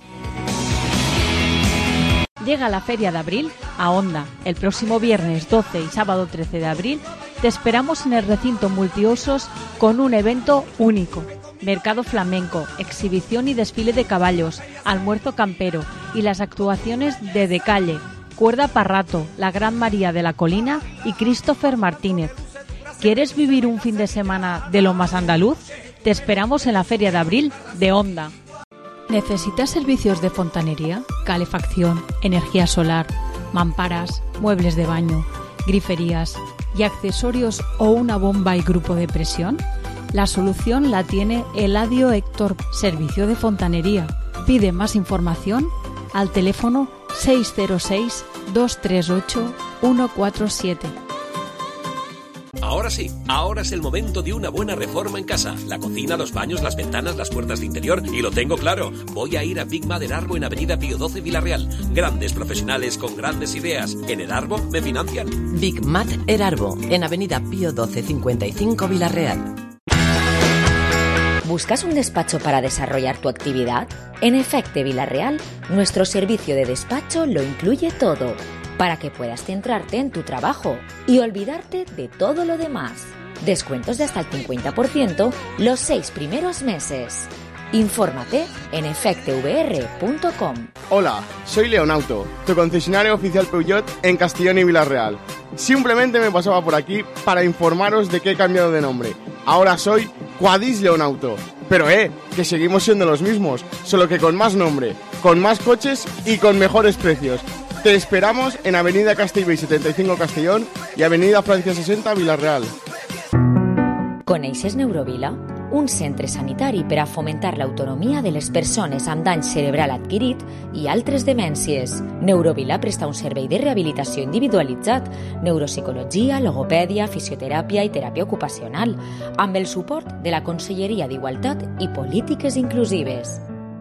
Llega la Feria de Abril a Onda. El próximo viernes doce y sábado trece de abril te esperamos en el recinto multiusos con un evento único. Mercado flamenco, exhibición y desfile de caballos, almuerzo campero y las actuaciones de Decalle, Cuerda Parrato, La Gran María de la Colina y Christopher Martínez. ¿Quieres vivir un fin de semana de lo más andaluz? Te esperamos en la Feria de Abril de Onda. ¿Necesitas servicios de fontanería, calefacción, energía solar, mamparas, muebles de baño, griferías y accesorios o una bomba y grupo de presión? La solución la tiene Eladio Héctor, Servicio de Fontanería. Pide más información al teléfono seis cero seis, dos tres ocho, uno cuatro siete. Ahora Ahora sí, ahora es el momento de una buena reforma en casa. La cocina, los baños, las ventanas, las puertas de interior. Y lo tengo claro, voy a ir a Big Mat Erarbo en Avenida Pío doce, Villarreal. Grandes profesionales con grandes ideas. En Erarbo me financian. Big Mat Erarbo, en Avenida Pío doce cincuenta y cinco, Villarreal. ¿Buscas un despacho para desarrollar tu actividad? En Efecte Villarreal, nuestro servicio de despacho lo incluye todo, para que puedas centrarte en tu trabajo y olvidarte de todo lo demás. Descuentos de hasta el cincuenta por ciento los seis primeros meses. Infórmate en efecte v r punto com. Hola, soy Leonauto, tu concesionario oficial Peugeot en Castellón y Villarreal. Simplemente me pasaba por aquí para informaros de que he cambiado de nombre. Ahora soy Quadis Leonauto. Pero eh, que seguimos siendo los mismos, solo que con más nombre, con más coches y con mejores precios. Te esperamos en Avenida Castellbell setenta y cinco Castellón y Avenida Francia sesenta Villarreal. Coneixes Neurovila? Un centre sanitari per a fomentar l'autonomia de les persones amb dany cerebral adquirit i altres demències. Neurovila presta un servei de rehabilitació individualitzat, neuropsicologia, logopèdia, fisioteràpia i teràpia ocupacional, amb el suport de la Conselleria d'Igualtat i Polítiques Inclusives.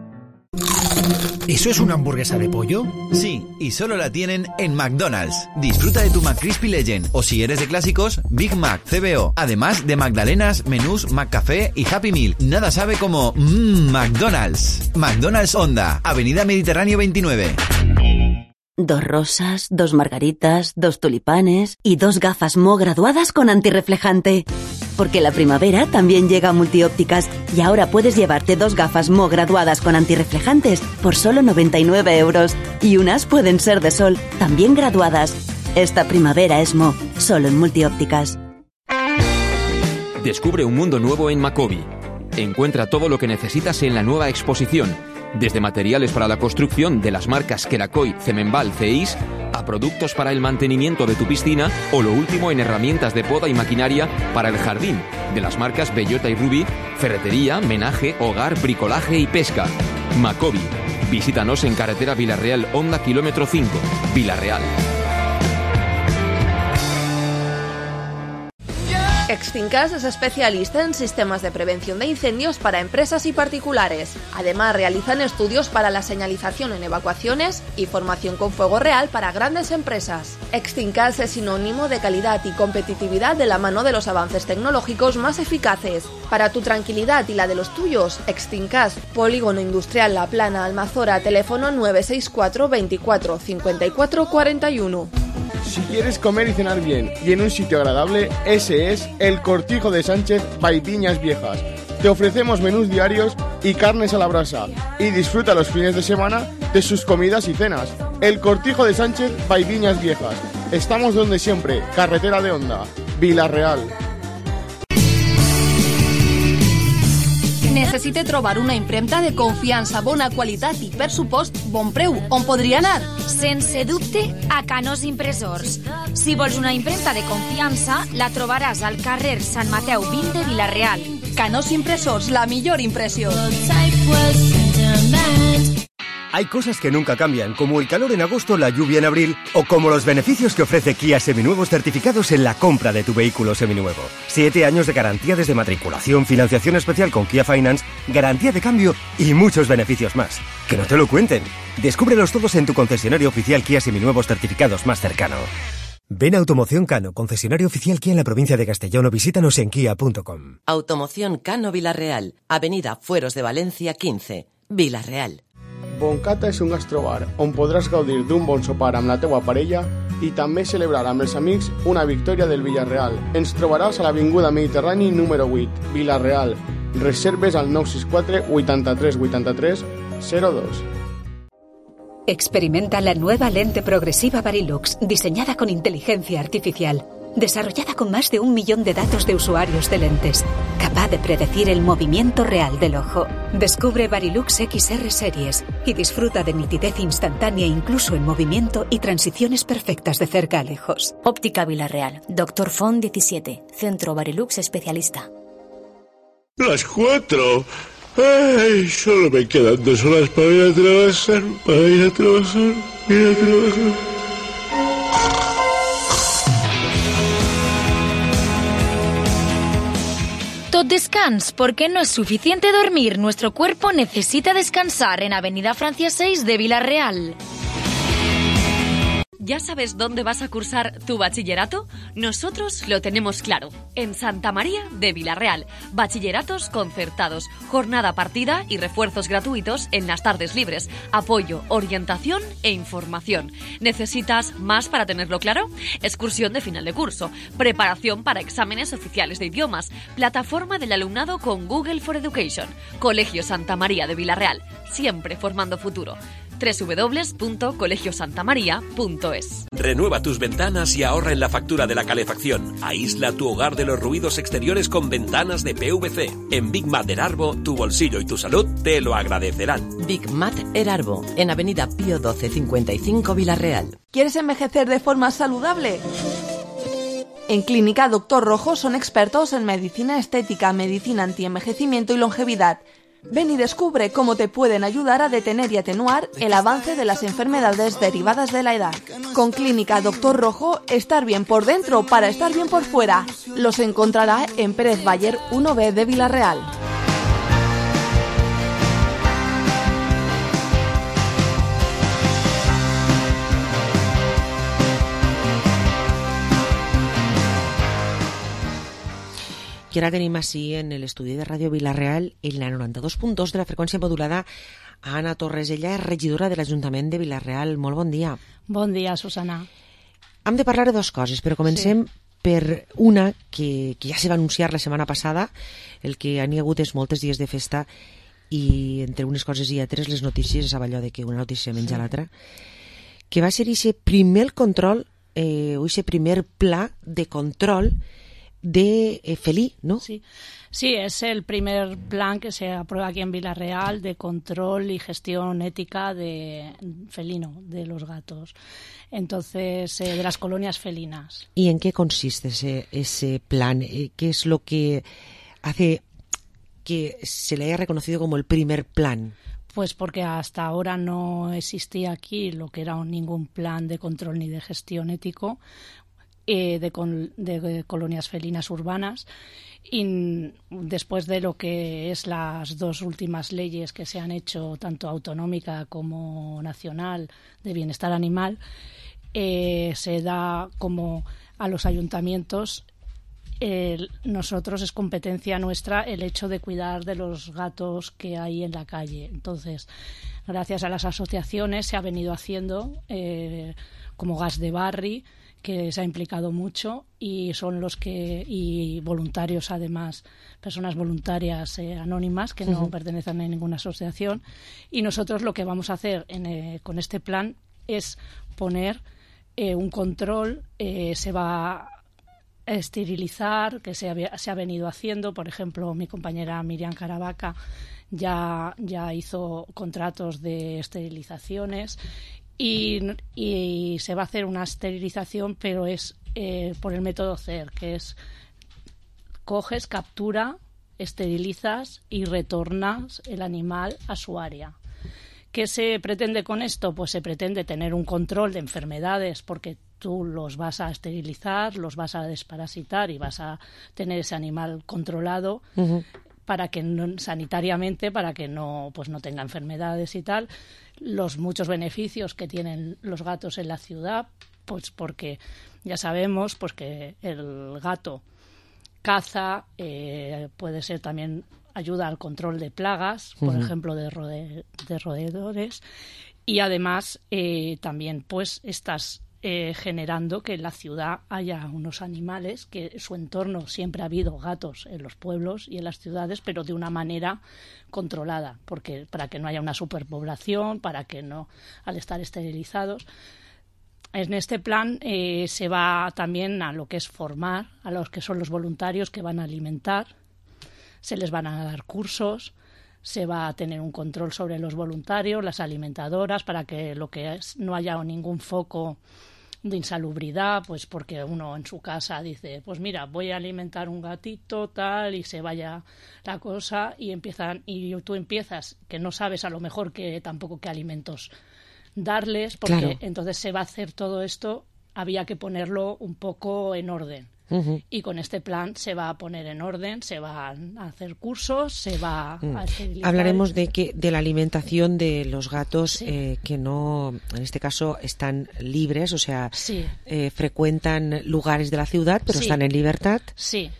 ¿Eso es una hamburguesa de pollo? Sí, y solo la tienen en McDonald's. Disfruta de tu McCrispy Legend, o si eres de clásicos, Big Mac, C B O, además de magdalenas, menús, McCafé y Happy Meal. Nada sabe como mmm, McDonald's. McDonald's Honda, Avenida Mediterráneo veintinueve. Dos rosas, dos margaritas, dos tulipanes y dos gafas Mo graduadas con antirreflejante. Porque la primavera también llega a Multiópticas y ahora puedes llevarte dos gafas Mo graduadas con antirreflejantes por solo noventa y nueve euros. Y unas pueden ser de sol, también graduadas. Esta primavera es Mo, solo en Multiópticas. Descubre un mundo nuevo en Macobi. Encuentra todo lo que necesitas en la nueva exposición. Desde materiales para la construcción de las marcas Kerakoy, Cemenbal, Ceis, a productos para el mantenimiento de tu piscina o lo último en herramientas de poda y maquinaria para el jardín, de las marcas Bellota y Ruby, ferretería, menaje, hogar, bricolaje y pesca. Macobi. Visítanos en carretera Villarreal Honda kilómetro cinco, Villarreal. Extincas es especialista en sistemas de prevención de incendios para empresas y particulares. Además, realizan estudios para la señalización en evacuaciones y formación con fuego real para grandes empresas. Extincas es sinónimo de calidad y competitividad de la mano de los avances tecnológicos más eficaces. Para tu tranquilidad y la de los tuyos, Extincas, Polígono Industrial La Plana, Almazora, teléfono nueve seis cuatro veinticuatro cincuenta y cuatro cuarenta y uno. Si quieres comer y cenar bien y en un sitio agradable, ese es El Cortijo de Sánchez by Viñas Viejas. Te ofrecemos menús diarios y carnes a la brasa y disfruta los fines de semana de sus comidas y cenas. El Cortijo de Sánchez by Viñas Viejas. Estamos donde siempre, carretera de Honda, Villarreal. Necessite trobar una impremta de confiança, bona qualitat i, per supost, bon preu. On podria anar? Sense dubte, a Canós Impressors. Si vols una impremta de confiança, la trobaràs al carrer Sant Mateu vint de Villarreal. Canós Impressors, la millor impressió. Hay cosas que nunca cambian, como el calor en agosto, la lluvia en abril, o como los beneficios que ofrece Kia Seminuevos certificados en la compra de tu vehículo seminuevo. Siete años de garantía desde matriculación, financiación especial con Kia Finance, garantía de cambio y muchos beneficios más. Que no te lo cuenten. Descúbrelos todos en tu concesionario oficial Kia Seminuevos certificados más cercano. Ven a Automoción Cano, concesionario oficial Kia en la provincia de Castellón, o visítanos en kia punto com. Automoción Cano Villarreal, Avenida Fueros de Valencia quince, Villarreal. Boncata és un gastrobar on podràs gaudir d'un bon sopar amb la teua parella i també celebrar amb els amics una victòria del Villarreal. Ens trobaràs a l'Avinguda Mediterrani número vuit, Villarreal. Reserves al nou sis quatre vuitanta-tres vuitanta-tres zero dos. Experimenta la nueva lente progresiva Varilux, diseñada con inteligencia artificial, desarrollada con más de un millón de datos de usuarios de lentes, capaz de predecir el movimiento real del ojo. Descubre Varilux X R Series y disfruta de nitidez instantánea incluso en movimiento y transiciones perfectas de cerca a lejos. Óptica Villarreal, Doctor Font diecisiete, Centro Varilux Especialista. Las cuatro. Ay, solo me quedan dos horas para ir a trabajar, para ir a trabajar, ir a trabajar. Tot descans, porque no es suficiente dormir. Nuestro cuerpo necesita descansar en Avenida Francia seis de Villarreal. ¿Ya sabes dónde vas a cursar tu bachillerato? Nosotros lo tenemos claro, en Santa María de Villarreal. Bachilleratos concertados, jornada partida y refuerzos gratuitos en las tardes libres. Apoyo, orientación e información. ¿Necesitas más para tenerlo claro? Excursión de final de curso, preparación para exámenes oficiales de idiomas, plataforma del alumnado con Google for Education. Colegio Santa María de Villarreal, siempre formando futuro. doble u doble u doble u punto colegio santa maría punto es. Renueva tus ventanas y ahorra en la factura de la calefacción. Aísla tu hogar de los ruidos exteriores con ventanas de P V C. En Big Mat Erarbo, tu bolsillo y tu salud te lo agradecerán. Big Mat Erarbo, en Avenida Pío doce cincuenta y cinco Villarreal. ¿Quieres envejecer de forma saludable? En Clínica Doctor Rojo son expertos en medicina estética, medicina antienvejecimiento y longevidad. Ven y descubre cómo te pueden ayudar a detener y atenuar el avance de las enfermedades derivadas de la edad. Con Clínica Doctor Rojo, estar bien por dentro para estar bien por fuera. Los encontrará en Pérez Bayer uno B de Villarreal. I ara tenim així en l'estudi de Ràdio Vila-real, en la noranta-dos punt dos de la freqüència modulada, a Anna Torres. Ella és regidora de l'Ajuntament de Vila-real. Molt bon dia. Bon dia, Susana. Hem de parlar de dues coses, però comencem sí. per una que, que ja se va anunciar la setmana passada. El que n'hi ha hagut és moltes dies de festa i entre unes coses i altres les notícies és allò de que una notícia menja sí. l'altra, que va ser aquest primer control, eh, o aquest primer pla de control de eh, felí, ¿no? Sí. sí, es el primer plan que se aprueba aquí en Vila-real de control y gestión ética de felino, de los gatos. Entonces, eh, de las colonias felinas. ¿Y en qué consiste ese, ese plan? ¿Qué es lo que hace que se le haya reconocido como el primer plan? Pues porque hasta ahora no existía aquí lo que era un, ningún plan de control ni de gestión ético. Eh, de, col- de colonias felinas urbanas y después de lo que es las dos últimas leyes que se han hecho tanto autonómica como nacional de bienestar animal, eh, se da como a los ayuntamientos eh, nosotros es competencia nuestra el hecho de cuidar de los gatos que hay en la calle. Entonces, gracias a las asociaciones se ha venido haciendo eh, como Gas de Barri, que se ha implicado mucho y son los que y voluntarios además, personas voluntarias eh, anónimas que no uh-huh. pertenecen a ninguna asociación, y nosotros lo que vamos a hacer en, eh, con este plan es poner eh, un control, eh, se va a esterilizar, que se, había, se ha venido haciendo, por ejemplo mi compañera Miriam Caravaca ya, ya hizo contratos de esterilizaciones. Y, y se va a hacer una esterilización, pero es eh, por el método C E R, que es coges, captura, esterilizas y retornas el animal a su área. ¿Qué se pretende con esto? Pues se pretende tener un control de enfermedades, porque tú los vas a esterilizar, los vas a desparasitar y vas a tener ese animal controlado. Uh-huh. para que no, sanitariamente, para que no, pues no tenga enfermedades y tal. Los muchos beneficios que tienen los gatos en la ciudad, pues porque ya sabemos pues que el gato caza, eh, puede ser también ayuda al control de plagas, por uh-huh. ejemplo, de, rode, de roedores, y además eh, también pues estas Eh, generando que en la ciudad haya unos animales, que en su entorno siempre ha habido gatos en los pueblos y en las ciudades, pero de una manera controlada, porque para que no haya una superpoblación, para que no, al estar esterilizados. En este plan eh, se va también a lo que es formar a los que son los voluntarios que van a alimentar, se les van a dar cursos, se va a tener un control sobre los voluntarios, las alimentadoras, para que lo que es, no haya ningún foco de insalubridad, pues porque uno en su casa dice, pues mira, voy a alimentar un gatito, tal, y se vaya la cosa, y empiezan, y tú empiezas, que no sabes a lo mejor que tampoco qué alimentos darles, porque claro. entonces se va a hacer todo esto, había que ponerlo un poco en orden. Uh-huh. Y con este plan se va a poner en orden, se van a hacer cursos, se va uh-huh. a esterilizar. Hablaremos de que de la alimentación de los gatos sí. eh, que no, en este caso, están libres, o sea, sí. eh, frecuentan lugares de la ciudad, pero sí. están en libertad. Sí.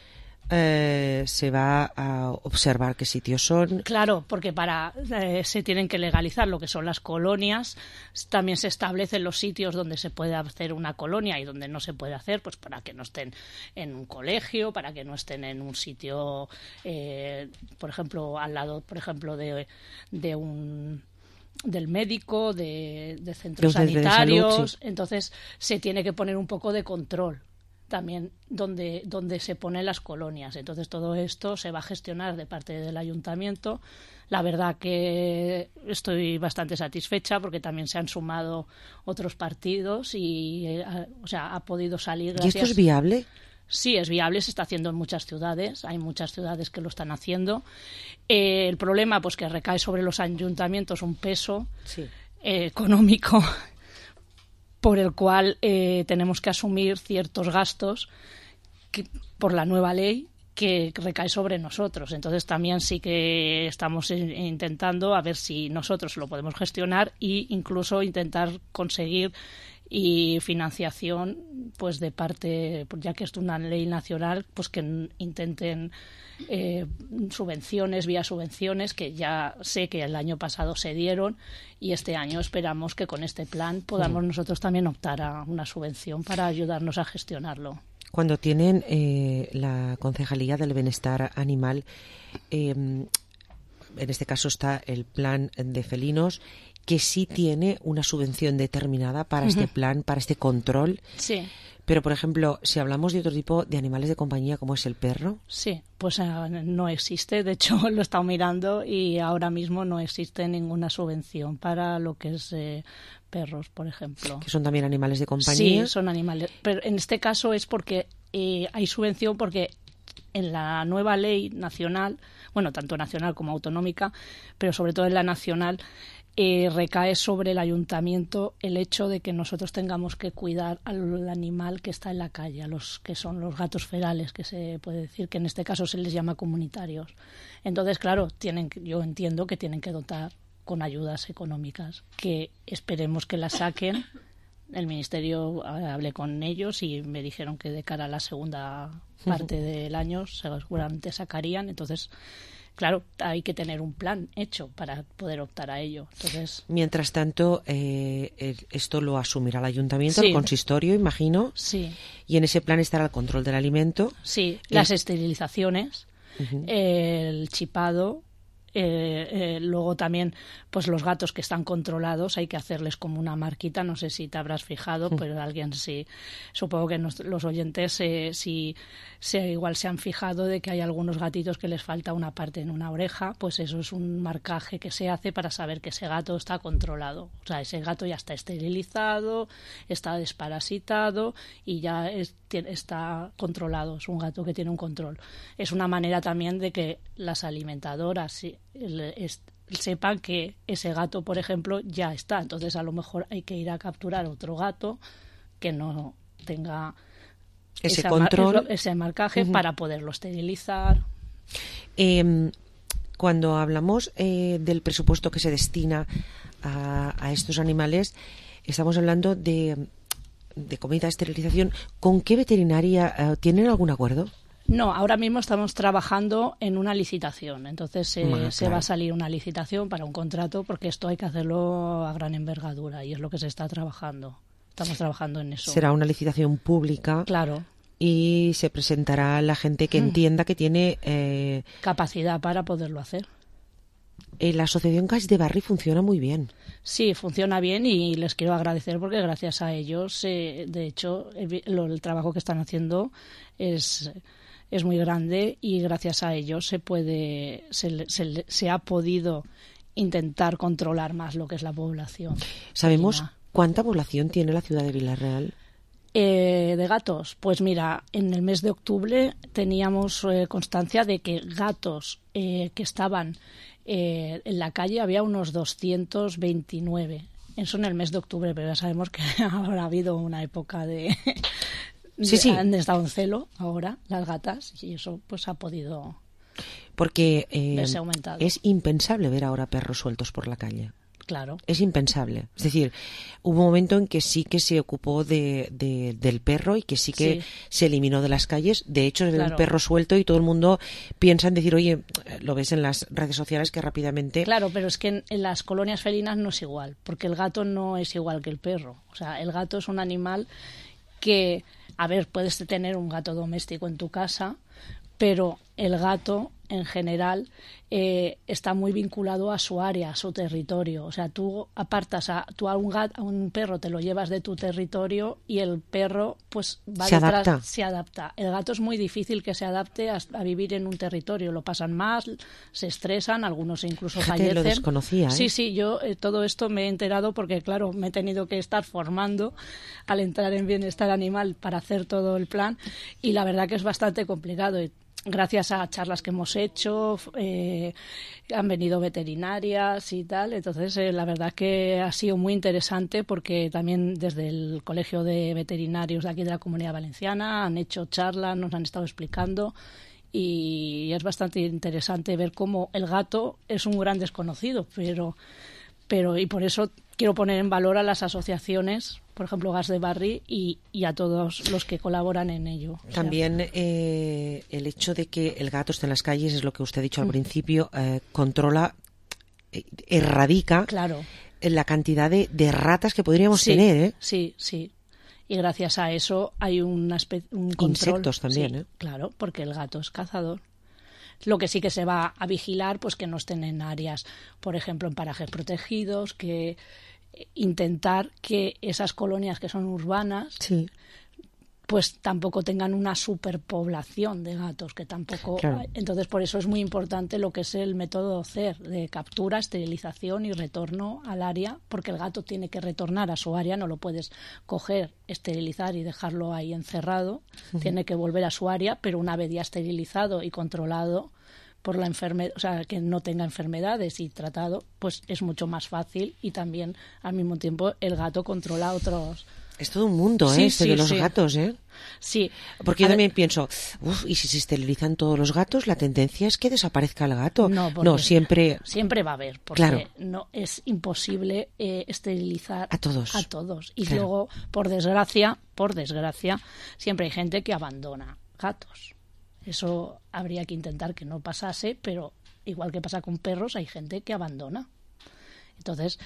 Eh, se va a observar qué sitios son. Claro, porque para eh, se tienen que legalizar lo que son las colonias. También se establecen los sitios donde se puede hacer una colonia y donde no se puede hacer, pues para que no estén en un colegio, para que no estén en un sitio, eh, por ejemplo, al lado, por ejemplo, de, de un del médico, de, de centros de sanitarios. De salud, sí. Entonces se tiene que poner un poco de control también donde, donde se ponen las colonias. Entonces todo esto se va a gestionar de parte del ayuntamiento. La verdad que estoy bastante satisfecha porque también se han sumado otros partidos y eh, o sea, ha podido salir gracias... ¿Y esto es viable? Sí, es viable, se está haciendo en muchas ciudades, hay muchas ciudades que lo están haciendo. Eh, el problema, pues que recae sobre los ayuntamientos un peso sí. eh, económico por el cual eh, tenemos que asumir ciertos gastos que, por la nueva ley que recae sobre nosotros. Entonces también sí que estamos in- intentando a ver si nosotros lo podemos gestionar e incluso intentar conseguir y financiación pues de parte, ya que es una ley nacional, pues que n- intenten eh, subvenciones, vía subvenciones, que ya sé que el año pasado se dieron y este año esperamos que con este plan podamos mm. nosotros también optar a una subvención para ayudarnos a gestionarlo. Cuando tienen eh, la Concejalía del Bienestar Animal, eh, en este caso está el plan de felinos, que sí tiene una subvención determinada para uh-huh. este plan, para este control. Sí. Pero, por ejemplo, si hablamos de otro tipo de animales de compañía, como es el perro. Sí, pues eh, no existe. De hecho, lo he estado mirando y ahora mismo no existe ninguna subvención para lo que es eh, perros, por ejemplo. Que son también animales de compañía. Sí, son animales. Pero en este caso es porque eh, hay subvención porque en la nueva ley nacional, bueno, tanto nacional como autonómica, pero sobre todo en la nacional, Eh, recae sobre el ayuntamiento el hecho de que nosotros tengamos que cuidar al animal que está en la calle, a los que son los gatos ferales, que se puede decir que en este caso se les llama comunitarios. Entonces, claro, tienen, yo entiendo que tienen que dotar con ayudas económicas, que esperemos que las saquen. El Ministerio, hablé con ellos y me dijeron que de cara a la segunda parte uh-huh. del año seguramente sacarían. Entonces, claro, hay que tener un plan hecho para poder optar a ello. Entonces, mientras tanto, eh, esto lo asumirá el ayuntamiento, sí. el consistorio, imagino. Sí. Y en ese plan estará el control del alimento. Sí, el... las esterilizaciones, uh-huh. el chipado. Eh, eh, luego también pues los gatos que están controlados hay que hacerles como una marquita, no sé si te habrás fijado, pero alguien sí, supongo que nos, los oyentes eh, sí, sí igual se han fijado de que hay algunos gatitos que les falta una parte en una oreja, pues eso es un marcaje que se hace para saber que ese gato está controlado, o sea, ese gato ya está esterilizado, está desparasitado y ya es, está controlado, es un gato que tiene un control. Es una manera también de que las alimentadoras sepan que ese gato, por ejemplo, ya está. Entonces, a lo mejor hay que ir a capturar otro gato que no tenga ese esa, control, ese marcaje uh-huh. para poderlo esterilizar. Eh, cuando hablamos eh, del presupuesto que se destina a, a estos animales, estamos hablando de, de comida de esterilización. ¿Con qué veterinaria eh, tienen algún acuerdo? No, ahora mismo estamos trabajando en una licitación. Entonces eh, bueno, se claro. va a salir una licitación para un contrato porque esto hay que hacerlo a gran envergadura y es lo que se está trabajando. Estamos trabajando en eso. Será una licitación pública. Claro. Y se presentará la gente que mm. entienda que tiene... Eh, capacidad para poderlo hacer. Eh, la asociación Cats de Barri funciona muy bien. Sí, funciona bien y les quiero agradecer porque gracias a ellos, eh, de hecho, el, el trabajo que están haciendo es... es muy grande y gracias a ellos se puede se, se, se ha podido intentar controlar más lo que es la población. ¿Sabemos cuánta población tiene la ciudad de Vila-real? Eh, de gatos, pues mira, en el mes de octubre teníamos eh, constancia de que gatos eh, que estaban eh, en la calle había unos doscientos veintinueve. Eso en el mes de octubre, pero ya sabemos que habrá habido una época de Sí, sí. Han estado en celo ahora, las gatas, y eso pues ha podido Porque eh, verse aumentado. Es impensable ver ahora perros sueltos por la calle. Claro. Es impensable. Es decir, hubo un momento en que sí que se ocupó de, de, del perro y que sí que Sí. se eliminó de las calles. De hecho, se ve Claro. un perro suelto y todo el mundo piensa en decir, oye, lo ves en las redes sociales que rápidamente... Claro, pero es que en, en las colonias felinas no es igual, porque el gato no es igual que el perro. O sea, el gato es un animal que, a ver, puedes tener un gato doméstico en tu casa, pero el gato en general eh, está muy vinculado a su área, a su territorio. O sea, tú apartas a, tú a un gato, a un perro te lo llevas de tu territorio y el perro pues va Se detrás, adapta. se adapta. El gato es muy difícil que se adapte a, a vivir en un territorio. Lo pasan más, se estresan, algunos incluso Fíjate, fallecen. lo desconocía, ¿eh? Sí, sí, yo eh, todo esto me he enterado porque, claro, me he tenido que estar formando al entrar en bienestar animal para hacer todo el plan y la verdad que es bastante complicado. Y gracias a charlas que hemos hecho, eh, han venido veterinarias y tal, entonces eh, la verdad que ha sido muy interesante porque también desde el Colegio de Veterinarios de aquí de la Comunidad Valenciana han hecho charlas, nos han estado explicando y es bastante interesante ver cómo el gato es un gran desconocido, pero, pero y por eso quiero poner en valor a las asociaciones, por ejemplo Gas de Barri y, y a todos los que colaboran en ello. O sea, También eh, el hecho de que el gato esté en las calles, es lo que usted ha dicho al Mm. principio, eh, controla, eh, erradica Claro. la cantidad de, de ratas que podríamos Sí, tener, ¿eh? Sí, sí. Y gracias a eso hay una espe- un control. Insectos también, Sí, ¿eh? Claro, porque el gato es cazador. Lo que sí que se va a vigilar, pues que no estén en áreas, por ejemplo, en parajes protegidos, que eh, intentar que esas colonias que son urbanas, Sí. pues tampoco tengan una superpoblación de gatos, que tampoco... Claro. Entonces, por eso es muy importante lo que es el método C E R, de captura, esterilización y retorno al área, porque el gato tiene que retornar a su área, no lo puedes coger, esterilizar y dejarlo ahí encerrado, Ujú. tiene que volver a su área, pero una vez ya esterilizado y controlado por la enfermedad, o sea, que no tenga enfermedades y tratado, pues es mucho más fácil y también al mismo tiempo el gato controla otros... Es todo un mundo, ¿eh? Sí, este sí, de los sí. gatos, ¿eh? Sí. Porque yo A ver- también pienso, uff, y si se esterilizan todos los gatos, la tendencia es que desaparezca el gato. No, porque siempre... siempre va a haber, porque Claro. no es imposible eh, esterilizar A todos. a todos. Y Claro. luego, por desgracia, por desgracia, siempre hay gente que abandona gatos. Eso habría que intentar que no pasase, pero igual que pasa con perros, hay gente que abandona. Entonces,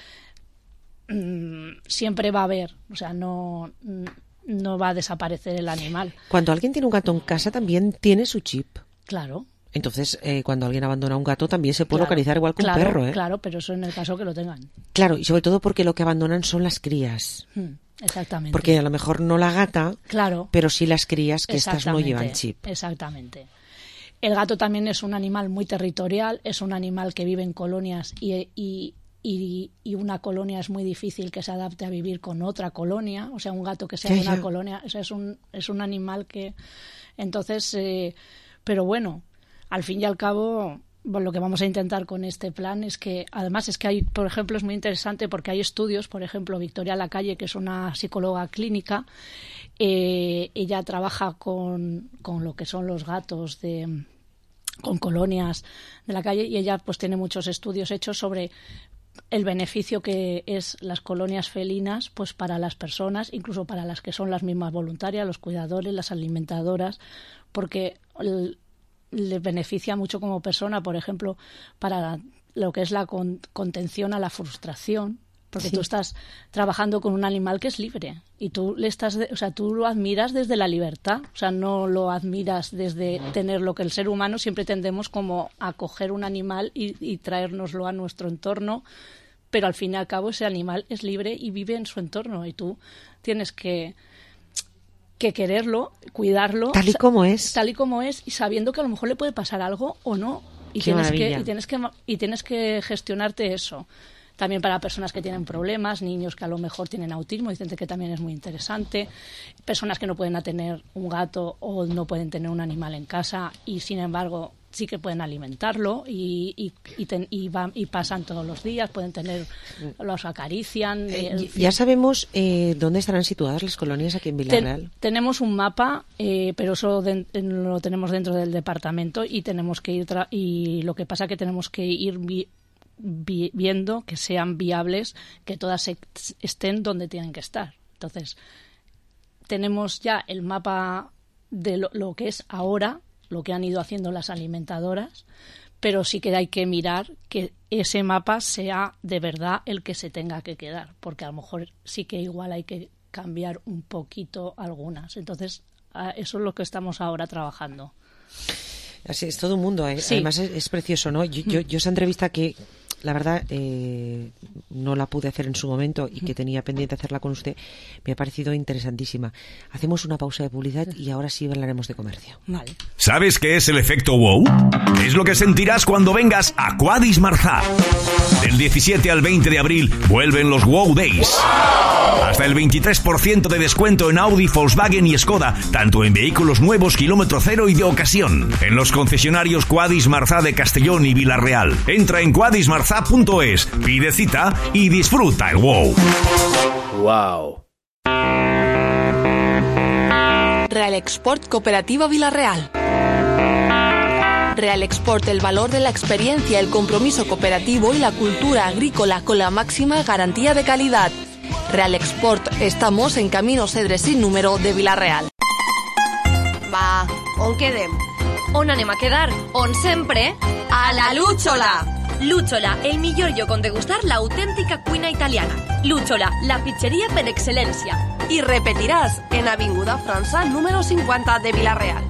mm, siempre va a haber, o sea, no, no va a desaparecer el animal. Cuando alguien tiene un gato en casa, también tiene su chip. Claro. Entonces, eh, cuando alguien abandona un gato, también se puede Claro, localizar igual que claro, un perro, ¿eh? Claro, pero eso en el caso que lo tengan. Claro, y sobre todo porque lo que abandonan son las crías. Hmm, exactamente. Porque a lo mejor no la gata, Claro. pero sí las crías, que estas no Exactamente, llevan chip. Exactamente. El gato también es un animal muy territorial, es un animal que vive en colonias y, y, y, y una colonia es muy difícil que se adapte a vivir con otra colonia. O sea, un gato que sea Ya, de una ya. colonia, o sea, es un, es un animal que... Entonces, eh, pero bueno, al fin y al cabo... Bueno, lo que vamos a intentar con este plan es que, además, es que hay, por ejemplo, es muy interesante porque hay estudios, por ejemplo, Victoria Lacalle, que es una psicóloga clínica, eh, ella trabaja con, con lo que son los gatos de con colonias de la calle y ella pues tiene muchos estudios hechos sobre el beneficio que es las colonias felinas pues para las personas, incluso para las que son las mismas voluntarias, los cuidadores, las alimentadoras, porque el, le beneficia mucho como persona, por ejemplo, para lo que es la con, contención a la frustración, porque Sí. tú estás trabajando con un animal que es libre y tú le estás, de- o sea, tú lo admiras desde la libertad, o sea, no lo admiras desde tener lo que el ser humano siempre tendemos como a coger un animal y, y traérnoslo a nuestro entorno, pero al fin y al cabo ese animal es libre y vive en su entorno y tú tienes que que quererlo, cuidarlo Tal y sa- como es. tal y como es y sabiendo que a lo mejor le puede pasar algo o no y Qué tienes que maravilla. y tienes que ma- y tienes que gestionarte eso. También para personas que tienen problemas, niños que a lo mejor tienen autismo, dicen que también es muy interesante, personas que no pueden tener un gato o no pueden tener un animal en casa y sin embargo sí que pueden alimentarlo y, y, y, ten, y, van, y pasan todos los días, pueden tener, los acarician. Eh, ya sabemos eh, dónde estarán situadas las colonias aquí en Vila-real. Ten, tenemos un mapa, eh, pero eso de, lo tenemos dentro del departamento y tenemos que ir tra y lo que pasa que tenemos que ir vi vi viendo que sean viables, que todas estén donde tienen que estar. Entonces, tenemos ya el mapa de lo, lo que es ahora, lo que han ido haciendo las alimentadoras, pero sí que hay que mirar que ese mapa sea de verdad el que se tenga que quedar, porque a lo mejor sí que igual hay que cambiar un poquito algunas. Entonces, eso es lo que estamos ahora trabajando. Así es, todo un mundo, ¿eh? Sí. Además es, es precioso, ¿no? Yo, yo, yo esa entrevista que, la verdad, eh, no la pude hacer en su momento y que tenía pendiente hacerla con usted, me ha parecido interesantísima. Hacemos una pausa de publicidad y ahora sí hablaremos de comercio. Vale. ¿Sabes qué es el efecto wow? Es lo que sentirás cuando vengas a Quadis Marzà. Del diecisiete al veinte de abril vuelven los Wow Days. Hasta el veintitrés por ciento de descuento en Audi, Volkswagen y Skoda, tanto en vehículos nuevos, kilómetro cero y de ocasión. En los concesionarios Quadis Marzà de Castellón y Vila-real. Entra en quadis marzà punto es, pide cita y disfruta el wow. Wow. Real Export Cooperativa Vila-real. Real Export, el valor de la experiencia, el compromiso cooperativo y la cultura agrícola con la máxima garantía de calidad. Real Export, estamos en Camino Cedre sin número de Vila-real. Va, on quedem? On anem a quedar? On sempre? A la Lúchola! Lúchola, el millor lloc on degustar l'autèntica cuina italiana. Lúchola, la pizzeria per excel·lència. I repetiràs en Avinguda França número cincuenta de Vila-real.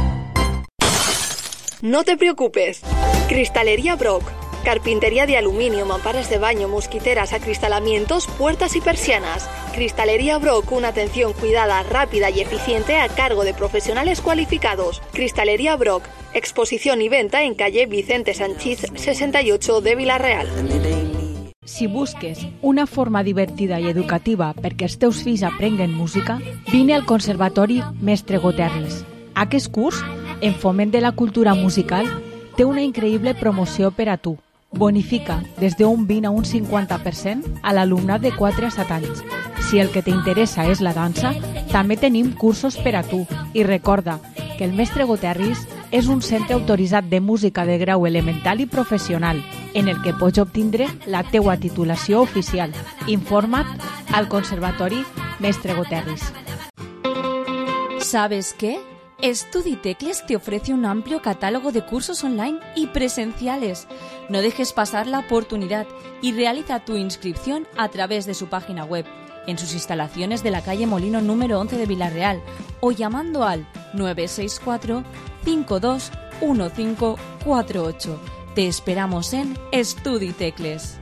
No te preocupes. Cristalería Brock. Carpintería de aluminio, mamparas de baño, mosquiteras, acristalamientos, puertas y persianas. Cristalería Brock, una atención cuidada, rápida y eficiente a cargo de profesionales cualificados. Cristalería Brock, exposición y venta en calle Vicente Sanchís sesenta y ocho de Vila-real. Si busques una forma divertida i educativa perquè els teus fills aprenguen música, vine al Conservatori Mestre Goterris. Aquest curs, en foment de la cultura musical, té una increïble promoció per a tu. Bonifica des d'un vint a un cinquanta per cent a l'alumnat de quatre a set anys. Si el que t'interessa és la dansa, també tenim cursos per a tu. I recorda que el Mestre Goterris és un centre autoritzat de música de grau elemental i professional, en el que pots obtindre la teua titulació oficial. Informa't al Conservatori Mestre Goterris. ¿Sabes qué? StudiTecles te ofrece un amplio catálogo de cursos online y presenciales. No dejes pasar la oportunidad y realiza tu inscripción a través de su página web, en sus instalaciones de la calle Molino número once de Vila-real o llamando al nueve seis cuatro, cinco dos uno cinco cuatro ocho. Te esperamos en StudiTecles.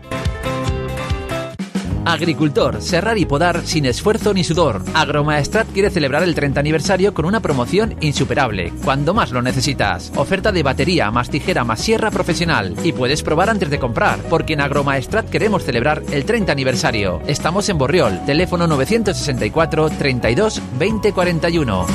Agricultor, serrar y podar sin esfuerzo ni sudor. Agromaestrat quiere celebrar el treinta aniversario con una promoción insuperable, cuando más lo necesitas. Oferta de batería más tijera más sierra profesional. Y puedes probar antes de comprar, porque en Agromaestrat queremos celebrar el treinta aniversario. Estamos en Borriol, teléfono novecientos sesenta y cuatro, treinta y dos, veinte cuarenta y uno.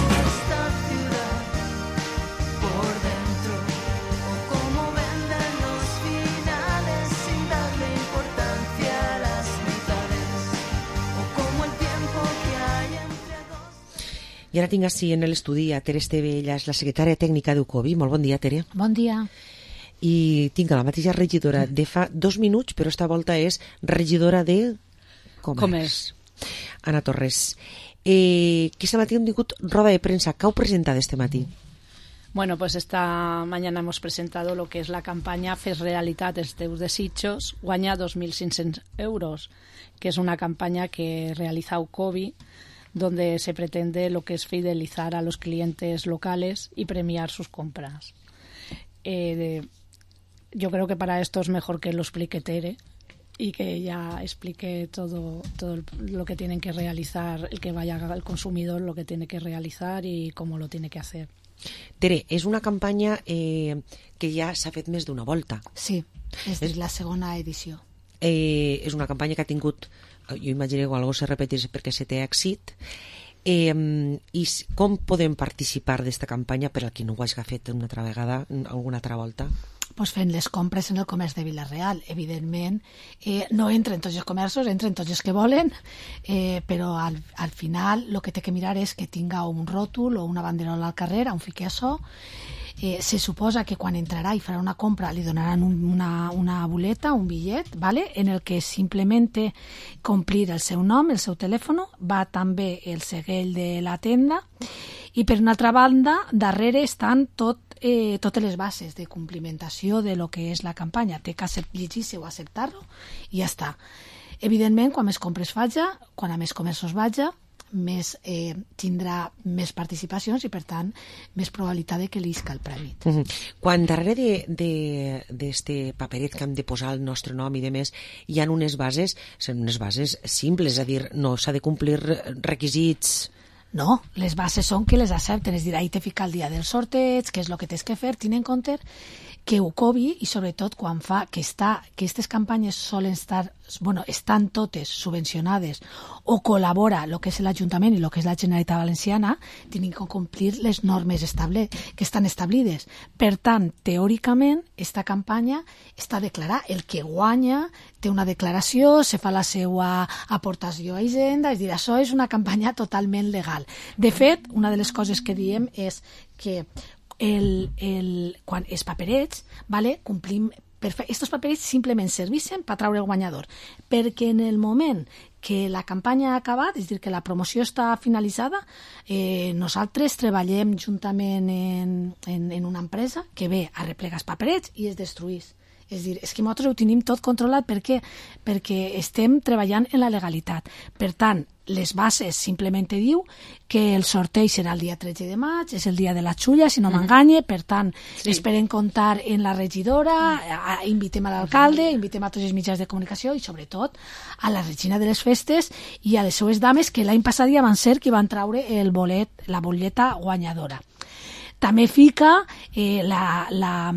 I ara tinc així en l'estudi a Tere Esteve, ella és la secretària tècnica d'Ucovi. Molt bon dia, Tere. Bon dia. I tinc a la mateixa regidora de fa dos minuts, però esta volta és regidora de Comerç. Comerç. Ana Torres. Eh, que este matí hem tingut roda de premsa. ¿Qué heu presentat este matí? Bueno, pues esta mañana hemos presentado lo que es la campaña Fes realitat els teus desitjos, guanya dos mil cinc-cents euros, que es una campaña que realiza Ucovi, donde se pretende lo que es fidelizar a los clientes locales y premiar sus compras. Eh, de, yo creo que para esto es mejor que lo explique Tere y que ella explique todo, todo lo que tienen que realizar, el que vaya al consumidor, lo que tiene que realizar y cómo lo tiene que hacer. Tere, és una campanya eh, que ja s'ha fet més d'una volta. Sí, és, és la segona edició. Eh, és una campanya que ha tingut, jo imagino que algú se repetís perquè se té èxit. Eh, I com podem participar d'esta campanya per al qui no ho hagi fet una altra vegada, alguna altra volta? Pues fent les compres en el comerç de Vila-real. Evidentment, eh, no entren tots els comerços, entren tots els que volen, eh, però al, al final el que té que mirar és que tinga un ròtol o una banderola al carrer on fiqui això. Eh, se suposa que quan entrarà i farà una compra li donaran un, una, una boleta, un bitllet, ¿vale? En el que simplement té complir el seu nom, el seu telèfon, va també el segell de la tenda, i per una altra banda, darrere estan tot Eh, totes les bases de complimentació de lo que és la campanya. Té que llegir-se o acceptar-lo i ja està. Evidentment, quan més compres faja, quan a més comerços vaja, més eh, tindrà més participacions i, per tant, més probabilitat de que li isca el premi. Uh -huh. Quan darrere d'este paperet que hem de posar el nostre nom i de més, hi ha unes bases, són unes bases simples, és a dir, no s'ha de complir requisits... No, les bases són que les accepten, és a dir, ahí te fica el dia del sorteig, què és el que tens que fer, tenint en compte que ho cobi, i sobretot quan fa que està, que aquestes campanyes solen estar, bueno, estan totes subvencionades o col·labora el que és l'Ajuntament i el que és la Generalitat Valenciana, tenen que complir les normes estable, que estan establides. Per tant, teòricament, esta campanya està declarada, el que guanya té una declaració, se fa la seva aportació a Hisenda, és a dir, això és una campanya totalment legal. De fet, una de les coses que diem és que el, el, quan els paperets, vale, complim, estos paperets simplement servissen per traure el guanyador, perquè en el moment que la campanya ha acabat, és a dir, que la promoció està finalitzada, eh, nosaltres treballem juntament en, en, en una empresa que ve a replegar els paperets i es destruís. És a dir, és que nosaltres ho tenim tot controlat perquè, perquè estem treballant en la legalitat. Per tant, les bases simplement diu que el sorteig serà el dia tretze de maig, és el dia de la xulla, si no mm-hmm. m'enganye, per tant, sí. Esperem comptar en la regidora, a, invitem a l'alcalde, invitem a tots els mitjans de comunicació i, sobretot, a la regina de les festes i a les seues dames, que l'any passat ja van ser qui van traure el bolet, la boleta guanyadora. També fica eh, la, la,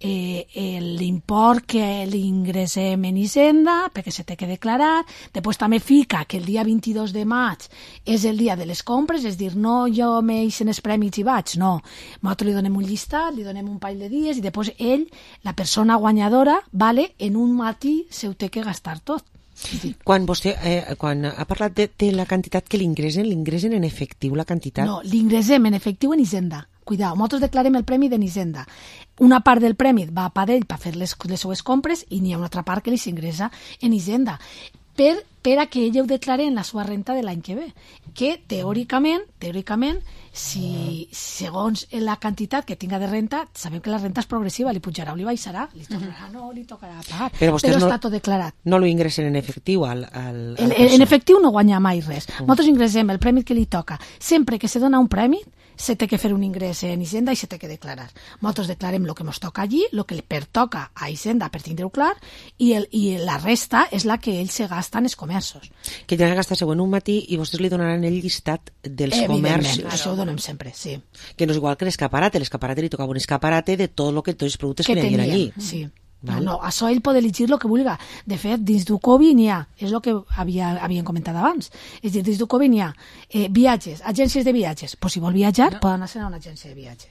eh, l'import que l'ingressem en Hisenda, perquè se té que declarar. Després també fica que el dia vint-i-dos de maig és el dia de les compres, és dir, no jo me ixen els prèmits i vaig, no. Nosaltres li donem un llistat, li donem un parell de dies i després ell, la persona guanyadora, vale, en un matí se ho té que gastar tot. Sí. Quan vostè eh, quan ha parlat de, de la quantitat que l'ingressen, l'ingressen en efectiu la quantitat? No, l'ingressem en efectiu en Hisenda. Cuidao, nosaltres declarem el premi d'en Hisenda. Una part del premi va a pa d'ell per fer les, les seues compres i n'hi ha una altra part que li s'ingressa en Hisenda per, per a que ella ho declare en la seva renta de l'any que ve. Que teòricament, teòricament, si segons la quantitat que tinga de renta, sabem que la renta és progressiva, li pujarà o li baixarà, li tornarà, no, li tocarà pagar, però, però no, està tot declarat. No lo ingressen en efectiu al, al, al el, en efectiu no guanya mai res. Mm. Nosaltres ingressem el premi que li toca. Sempre que se dona un premi, se té que fer un ingrés en Hisenda i se té que declarar. Nosaltres declarem el que ens toca allí, el que li pertoca a Hisenda per tindre-ho clar, i, el, i la resta és la que ell se gasta en els comerços. Que ja gasta següent un matí i vostès li donaran el llistat dels comerços. Evidentment, això ho donem sempre, sí. Que no és igual que l'escaparate, l'escaparate li tocava un escaparate de tot el que tots els productes que, que n'hi havia allí. Sí. No, no, això ell pot elegir el que vulgui. De fet, dins d'Ucovi n'hi ha, és el que havia, havíem comentat abans, és dir, dins d'Ucovi n'hi ha eh, viatges, agències de viatges, pues si vol viatjar, no. Pot anar a una agència de viatges.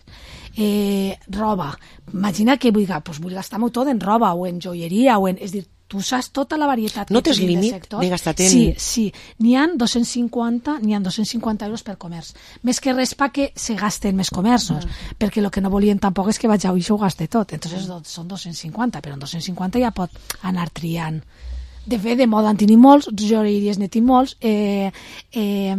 Eh, roba, imagina que vull, pues vull gastar-m'ho tot en roba o en joieria, o en, és dir, tu saps tota la varietat no tens límit de, de gastar-te en... Sí, sí, n'hi ha dos-cents cinquanta n'hi ha dos-cents cinquanta euros per comerç, més que res perquè se gasten més comerços, mm. perquè el que no volien tampoc és que vaig a això ho gaste tot, entonces mm. són dos-cents cinquanta, però en dos-cents cinquanta ja pot anar triant. De fet, de moda en tenim molts, joieries n'hi tenim molts, eh, eh,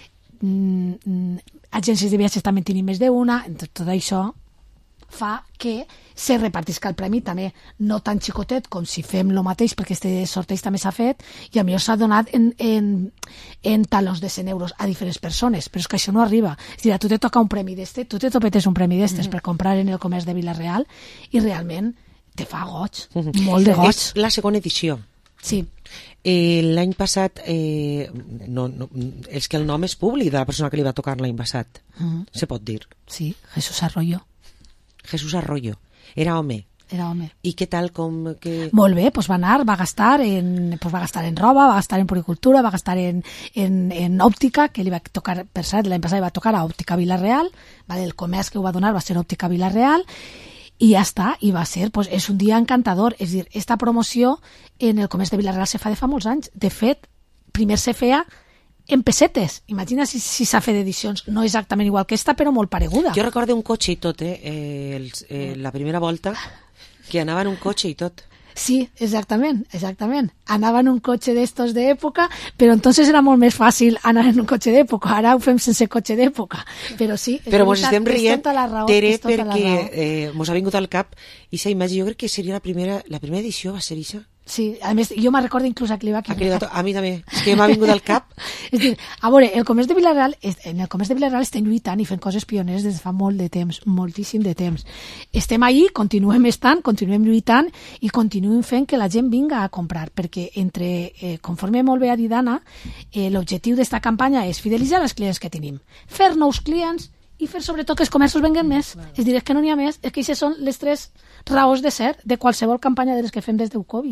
mm, agències de viatges també en tenim més d'una, tot això fa que se repartisca el premi també, no tan xicotet com si fem el mateix, perquè este sorteig també s'ha fet i a millor s'ha donat en, en, en talons de cent euros a diferents persones, però és que això no arriba. És a dir, a tu te toca un premi d'este, tu te topetes un premi d'estes mm-hmm. per comprar en el comerç de Vila-real i realment te fa goig, mm-hmm. molt de goig. És la segona edició. Sí. Eh, l'any passat, eh, no, no, és que el nom és públic de la persona que li va tocar l'any passat, mm-hmm. se pot dir. Sí, Jesús Arroyo. Jesús Arroyo. Era home. era home. I què tal? Com que... Molt bé, doncs va anar, va gastar en, pues va gastar en roba, va gastar en puricultura, va gastar en, en, en òptica, que li va tocar, per cert, l'any passat li va tocar a Òptica Vila-real, vale, el comerç que ho va donar va ser Òptica Vila-real, i ja està, i va ser, pues, és un dia encantador. És a dir, esta promoció en el comerç de Vila-real se fa de fa molts anys. De fet, primer se feia en pessetes. Imagina si, si s'ha fet edicions, no exactament igual que esta, però molt pareguda. Jo recordo un cotxe i tot, eh? eh, el, eh la primera volta, que anava en un cotxe i tot. Sí, exactament, exactament. Anava en un cotxe d'estos d'època, però entonces era molt més fàcil anar en un cotxe d'època. Ara ho fem sense cotxe d'època. Però sí, és però veritat, mos estem rient, tota la raó, Tere, tota perquè eh, mos ha vingut al cap i s'ha imatge, jo crec que seria la primera, la primera edició, va ser això. Sí, a més, jo me'n recordo inclús a Cliva. A, Cliva, a mi també, és que m'ha vingut al cap. És dir, a veure, el comerç de Vila-real, en el comerç de Vila-real estem lluitant i fent coses pioneres des de fa molt de temps, moltíssim de temps. Estem ahí, continuem estant, continuem lluitant i continuem fent que la gent vinga a comprar, perquè entre, eh, conforme molt bé ha dit Anna, eh, l'objectiu d'esta campanya és fidelitzar els clients que tenim, fer nous clients i fer sobretot que els comerços venguen més. És dir, és que no n'hi ha més, és que aquestes són les tres raons de ser de qualsevol campanya de les que fem des d'Ucovi.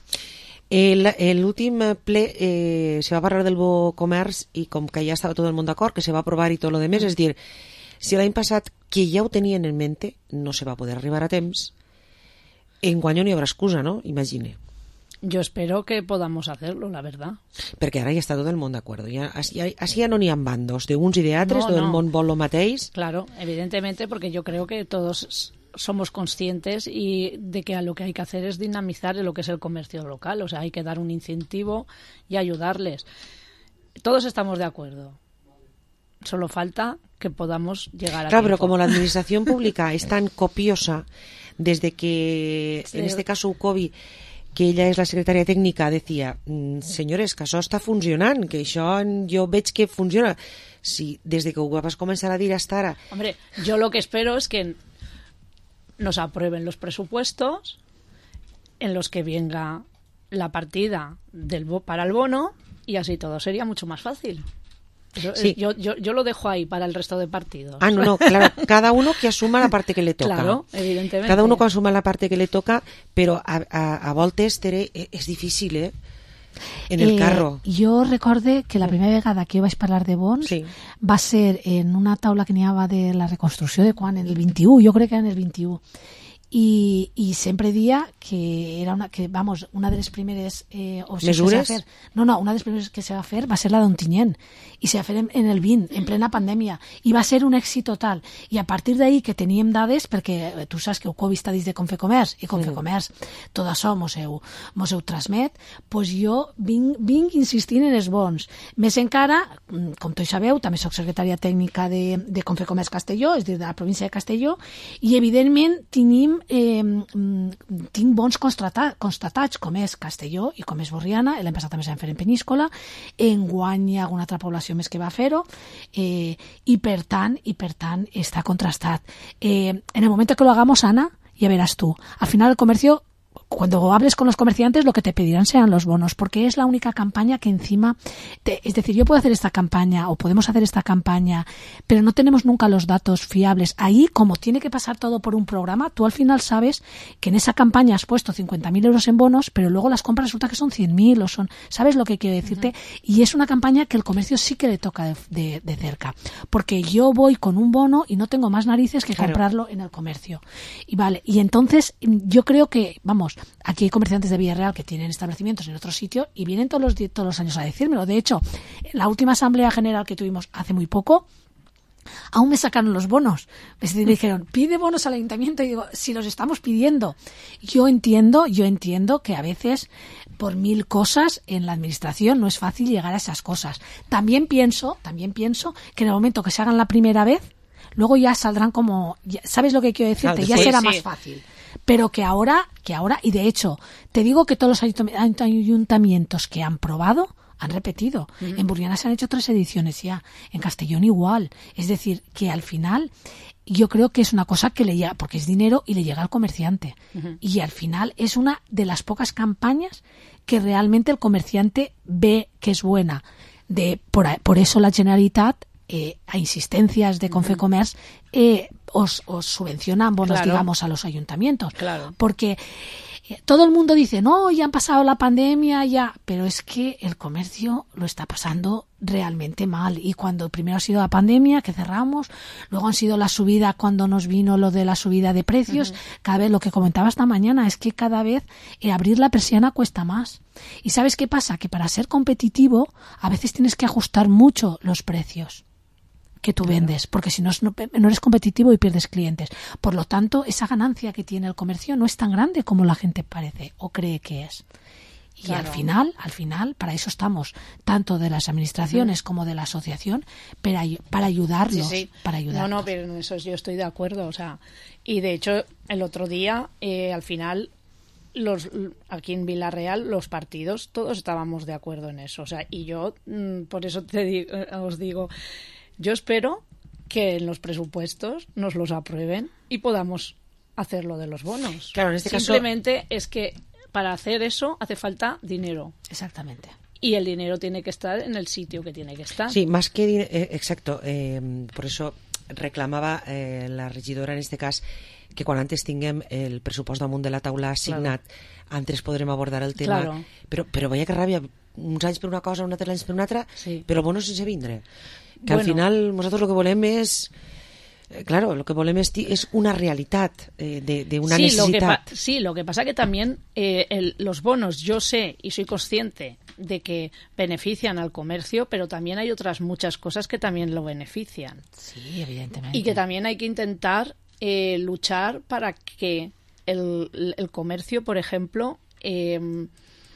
L'últim ple eh, se va parlar del bo comerç i com que ja estava tot el món d'acord, que se va aprovar i tot lo demés, és dir, si l'any passat que ja ho tenien en mente no se va poder arribar a temps, enguany no hi haurà excusa, ¿no? Imagine. Yo espero que podamos hacerlo, la verdad. Perquè ara ja està tot el món d'acord. Ja, així, així ja no n'hi ha bandos, d'uns i d'altres, no, tot el no. món vol lo mateix. Claro, evidentemente, porque yo creo que todos somos conscientes y de que lo que hay que hacer es dinamizar lo que es el comercio local, o sea, hay que dar un incentivo y ayudarles. Todos estamos de acuerdo. Solo falta que podamos llegar a Claro, tiempo. pero como la administración pública es tan copiosa, desde que, sí. en este caso, Ucovi, que ella és la secretària tècnica, decía, senyores, que això està funcionant, que això jo veig que funciona. Si des de que ho vas començar a dir hasta ara... Hombre, yo lo que espero es que nos aprueben los presupuestos en los que venga la partida del bo para el bono y así todo sería mucho más fácil. Eso, sí. yo, yo, yo lo dejo ahí para el resto de partidos. Ah, no, no, claro, cada uno que asuma la parte que le toca. Claro, evidentemente. Cada uno que asuma la parte que le toca, però a, a, a voltes, Tere, és difícil, eh? En el eh, carro. Jo recorde que la primera vegada que jo vaig parlar de bons sí. va ser en una taula que n'hi havia de la reconstrucció de quan, en el vint-i-u, jo crec que en el vint-i-u. I, i sempre dia que era una, que, vamos, una de les primeres eh, mesures? Que se va fer, no, no, una de les primeres que se va fer va ser la d'Ontinyent i se va fer en, en el vint, en plena pandèmia i va ser un èxit total i a partir d'ahí que teníem dades, perquè tu saps que Ucovi està dins de Confecomerç i Confecomerç mm. tot això mos heu, mos heu transmet, doncs jo vinc, vinc insistint en els bons. Més encara, com tots sabeu, també soc secretària tècnica de, de Confecomerç Castelló, és a dir, de la província de Castelló, i evidentment tenim Eh, tinc bons constata, constatats com és Castelló i com és Borriana, l'any passat també s'han fet en Peníscola, enguany hi ha alguna altra població més que va fer-ho eh, i per tant i per tant està contrastat. Eh, en el moment que lo hagamos, Ana, ya verás tú, al final el comercio, cuando hables con los comerciantes, lo que te pedirán serán los bonos, porque es la única campaña que encima... Te, es decir, yo puedo hacer esta campaña o podemos hacer esta campaña, pero no tenemos nunca los datos fiables. Ahí, como tiene que pasar todo por un programa, tú al final sabes que en esa campaña has puesto cincuenta mil euros en bonos, pero luego las compras resulta que son cien mil o son... ¿Sabes lo que quiero decirte? Uh-huh. Y es una campaña que el comercio sí que le toca de, de, de cerca, porque yo voy con un bono y no tengo más narices que claro. comprarlo en el comercio. Y vale, y entonces yo creo que, vamos... Aquí hay comerciantes de Villarreal que tienen establecimientos en otro sitio y vienen todos los, todos los años a decírmelo. De hecho, en la última asamblea general que tuvimos hace muy poco, aún me sacaron los bonos. Me dijeron, pide bonos al ayuntamiento. Y digo, si los estamos pidiendo. Yo entiendo, yo entiendo que a veces, por mil cosas, en la administración no es fácil llegar a esas cosas. También pienso, también pienso que en el momento que se hagan la primera vez, luego ya saldrán como... Ya, ¿sabes lo que quiero decirte? Claro, ya será sí. más fácil. Pero que ahora, que ahora, y de hecho, te digo que todos los ayuntamientos que han probado han repetido. Uh-huh. En Burriana se han hecho tres ediciones ya, en Castellón igual. Es decir, que al final yo creo que es una cosa que le llega, porque es dinero y le llega al comerciante. Uh-huh. Y al final es una de las pocas campañas que realmente el comerciante ve que es buena. De, por, por eso la Generalitat, eh, a insistencias de Confecomerç, eh, os, os subvencionan bonos, Claro. digamos, a los ayuntamientos. Claro. Porque todo el mundo dice, no, ya han pasado la pandemia, ya, pero es que el comercio lo está pasando realmente mal. Y cuando primero ha sido la pandemia, que cerramos, luego han sido la subida, cuando nos vino lo de la subida de precios, uh-huh. cada vez, lo que comentaba esta mañana, es que cada vez eh, abrir la persiana cuesta más. ¿Y sabes qué pasa? Que para ser competitivo, a veces tienes que ajustar mucho los precios que tú claro. vendes, porque si no, no no eres competitivo y pierdes clientes. Por lo tanto, esa ganancia que tiene el comercio no es tan grande como la gente parece o cree que es. Y claro. al final, al final, para eso estamos, tanto de las administraciones uh-huh. como de la asociación, para, para ayudarnos, sí, sí. para ayudarnos. No, no, pero en eso yo estoy de acuerdo, o sea, y de hecho, el otro día, eh, al final, los aquí en Vilarreal, los partidos, todos estábamos de acuerdo en eso, o sea, y yo, mmm, por eso te digo, os digo, yo espero que en los presupuestos nos los aprueben y podamos hacer lo de los bonos. Claro, en este Simplemente caso... es que para hacer eso hace falta dinero. Exactamente. Y el dinero tiene que estar en el sitio que tiene que estar. Sí, más que... Eh, exacto. Eh, por eso reclamava eh, la regidora en este cas que quan antes tinguem el pressupost damunt de la taula assignat, claro. antes podrem abordar el tema. Claro. Però, però veia que ràbia, uns anys per una cosa, uns altres anys per una altra, sí. però el bono sense vindre. Que bueno. al final nosotros lo que volem es... Claro, lo que volem es, es una realidad eh, de, de una sí, necesidad. Lo que pa- sí, lo que pasa que también eh, el, los bonos, yo sé y soy consciente de que benefician al comercio, pero también hay otras muchas cosas que también lo benefician. Sí, evidentemente. Y que también hay que intentar eh, luchar para que el, el comercio, por ejemplo... Eh,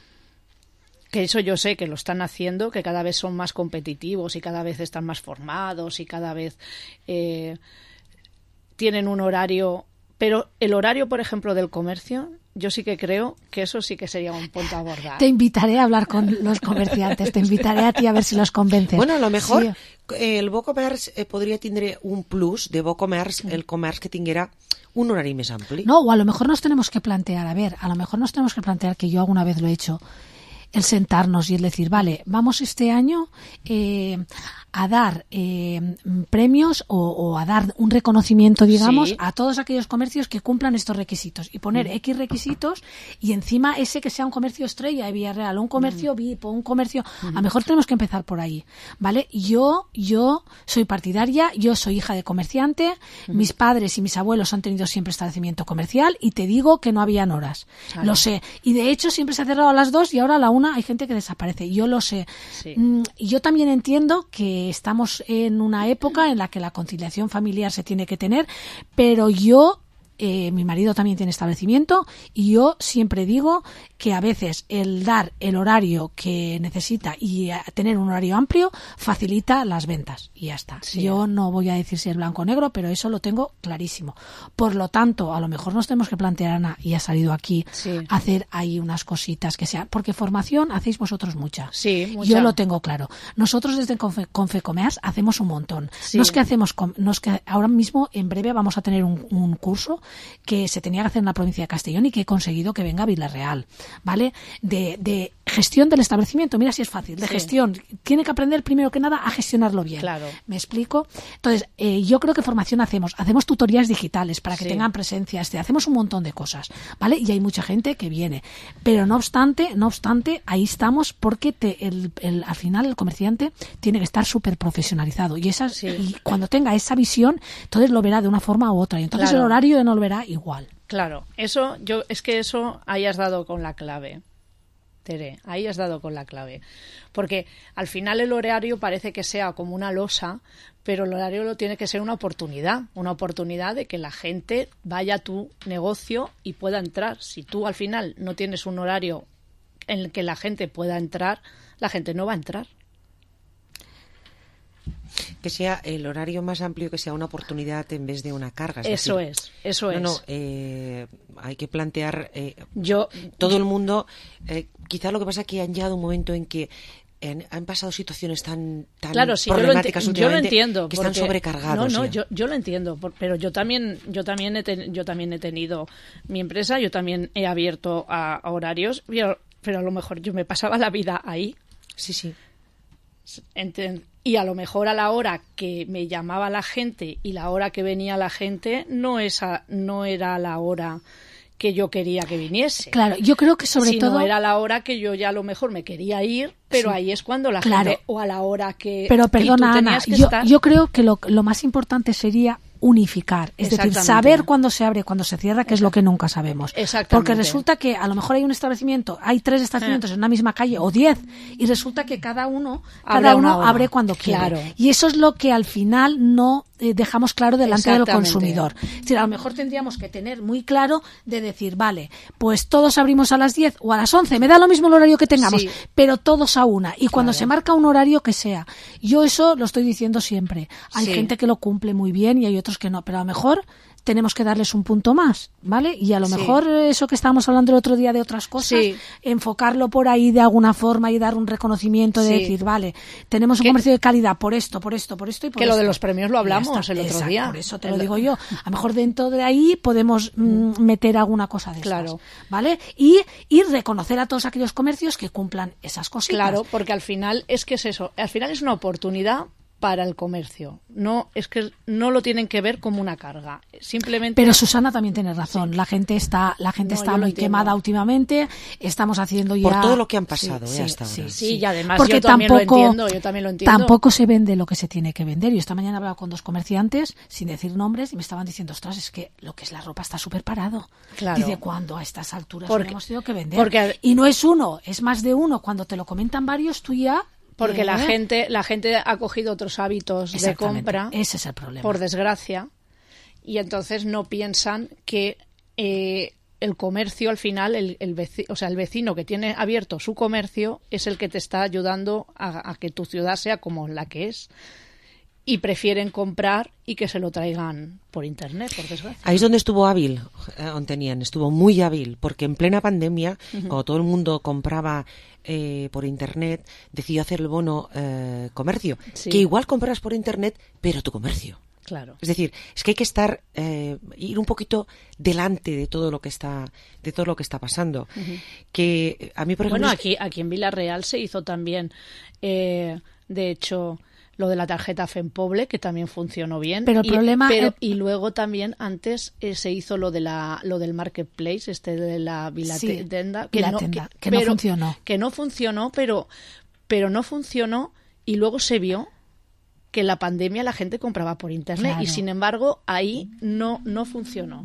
que eso yo sé que lo están haciendo, que cada vez son más competitivos y cada vez están más formados y cada vez eh, tienen un horario. Pero el horario, por ejemplo, del comercio, yo sí que creo que eso sí que sería un punto a abordar. Te invitaré a hablar con los comerciantes, te invitaré a ti a ver si los convences. Bueno, a lo mejor sí. el bo comerç eh, podria tindre un plus de bo comerç, el comerç que tinguera un horari més ampli. No, o a lo mejor nos tenemos que plantear, a ver, a lo mejor nos tenemos que plantear, que yo alguna vez lo he hecho, el sentarnos y el decir, vale, vamos este año eh, a dar eh, premios o, o a dar un reconocimiento, digamos, sí. a todos aquellos comercios que cumplan estos requisitos y poner mm. X requisitos y encima ese que sea un comercio estrella de Villarreal, un comercio mm. V I P o un comercio... Mm. A lo mejor tenemos que empezar por ahí, ¿vale? Yo, yo soy partidaria, yo soy hija de comerciante, mm. mis padres y mis abuelos han tenido siempre establecimiento comercial y te digo que no habían horas, claro. Lo sé. Y de hecho siempre se ha cerrado a las dos y ahora a la una hay gente que desaparece, yo lo sé. Sí. Mm, y yo también entiendo que estamos en una época en la que la conciliación familiar se tiene que tener, pero yo, eh, mi marido también tiene establecimiento y yo siempre digo que a veces el dar el horario que necesita y tener un horario amplio facilita las ventas y ya está. Sí. Yo no voy a decir si es blanco o negro, pero eso lo tengo clarísimo. Por lo tanto, a lo mejor nos tenemos que plantear, Ana, y ha salido aquí, sí. hacer ahí unas cositas que sean, porque formación hacéis vosotros mucha. Sí, mucha. Yo lo tengo claro. Nosotros desde Confe, Confecomeas hacemos un montón. Sí. No es que hacemos, no es que ahora mismo en breve vamos a tener un, un curso que se tenía que hacer en la provincia de Castellón y que he conseguido que venga a Vilarreal, ¿vale? De, de gestión del establecimiento. Mira si es fácil, de sí. gestión. Tiene que aprender primero que nada a gestionarlo bien. Claro. ¿Me explico? Entonces, eh, yo creo que formación hacemos. Hacemos tutorías digitales para que sí. tengan presencia. Este, hacemos un montón de cosas, ¿vale? Y hay mucha gente que viene. Pero no obstante, no obstante, ahí estamos porque te, el, el, al final el comerciante tiene que estar súper profesionalizado. Y, esa, sí. y cuando tenga esa visión, entonces lo verá de una forma u otra. Y entonces claro. el horario no lo verá igual. Claro, eso, yo, es que eso ahí has dado con la clave, Tere, ahí has dado con la clave. Porque al final el horario parece que sea como una losa, pero el horario lo tiene que ser una oportunidad, una oportunidad de que la gente vaya a tu negocio y pueda entrar. Si tú al final no tienes un horario en el que la gente pueda entrar, la gente no va a entrar. Que sea el horario más amplio, que sea una oportunidad en vez de una carga. Es eso decir, es, eso no, es. No, eh, hay que plantear... Eh, yo, todo yo, el mundo... Eh, quizá lo que pasa es que han llegado un momento en que han, han pasado situaciones tan, tan claro, sí, problemáticas yo lo, enti- yo lo últimamente entiendo, que porque, están sobrecargados. No, no, ya. yo, yo lo entiendo, pero yo también, yo también he ten, yo también he tenido mi empresa, yo también he abierto a, a horarios, pero, pero a lo mejor yo me pasaba la vida ahí. Sí, sí. Enten- Y a lo mejor a la hora que me llamaba la gente y la hora que venía la gente no, esa, no era la hora que yo quería que viniese. Claro, yo creo que sobre sino todo... era la hora que yo ya a lo mejor me quería ir, pero sí. ahí es cuando la claro. gente... O a la hora que... Pero perdona, Ana, que yo, estar... yo creo que lo, lo más importante sería unificar, es decir, saber cuándo se abre, cuando se cierra, que es lo que nunca sabemos. Porque resulta que a lo mejor hay un establecimiento, hay tres establecimientos eh. en una misma calle o diez, y resulta que cada uno, cada uno abre cuando quiere. Claro. Y eso es lo que al final no eh, dejamos claro delante del consumidor. Es decir, a lo mejor tendríamos que tener muy claro de decir, vale, pues todos abrimos a las diez o a las once, me da lo mismo el horario que tengamos, sí. pero todos a una. Y cuando claro. se marca un horario que sea. Yo eso lo estoy diciendo siempre. Hay sí. gente que lo cumple muy bien y hay otros que no, pero a lo mejor tenemos que darles un punto más, ¿vale? Y a lo sí. mejor eso que estábamos hablando el otro día de otras cosas, sí. enfocarlo por ahí de alguna forma y dar un reconocimiento de sí. decir, vale, tenemos un comercio de calidad por esto, por esto, por esto y por que esto. lo de los premios lo hablamos el otro Exacto, día. Por eso te el... lo digo yo. A lo mejor dentro de ahí podemos mm, meter alguna cosa de claro. estas, ¿vale? Y, y reconocer a todos aquellos comercios que cumplan esas cositas. Claro, porque al final es que es eso, al final es una oportunidad para el comercio. No, es que no lo tienen que ver como una carga. Simplemente. Pero Susana también tiene razón. Sí. La gente está, la gente no, está muy quemada últimamente. Estamos haciendo ya. Por todo lo que han pasado, sí, ya hasta sí, ahora. Sí, sí, y además porque yo también tampoco, lo entiendo, yo también lo entiendo. Tampoco se vende lo que se tiene que vender. Yo esta mañana he hablado con dos comerciantes, sin decir nombres, y me estaban diciendo, ostras, es que lo que es la ropa está súper parado. Claro. Dice, ¿cuándo a estas alturas porque, lo hemos tenido que vender? Porque, y no es uno, es más de uno. Cuando te lo comentan varios, tú ya. Porque la gente, la gente ha cogido otros hábitos de compra. Ese es el problema. Por desgracia. Y entonces no piensan que eh, el comercio al final, el, el vecino, o sea, el vecino que tiene abierto su comercio es el que te está ayudando a, a que tu ciudad sea como la que es. Y prefieren comprar y que se lo traigan por internet, por desgracia. Ahí es donde estuvo hábil, eh, tenían, estuvo muy hábil, porque en plena pandemia, uh-huh. cuando todo el mundo compraba eh, por internet, decidió hacer el bono eh, comercio, sí. que igual compras por internet, pero tu comercio. Claro. Es decir, es que hay que estar, eh, ir un poquito delante de todo lo que está, de todo lo que está pasando. Uh-huh. Que a mí, por ejemplo, bueno, aquí, aquí en Villarreal se hizo también, eh, de hecho, lo de la tarjeta FEMPOBLE, que también funcionó bien. Pero el y, problema... Pero, el... Y luego también antes eh, se hizo lo de la lo del Marketplace, este de la Vilatenda. Sí, que, la no, tenda, que, que pero, no funcionó. Que no funcionó, pero, pero no funcionó y luego se vio que en la pandemia la gente compraba por internet claro. y sin embargo ahí no, no funcionó.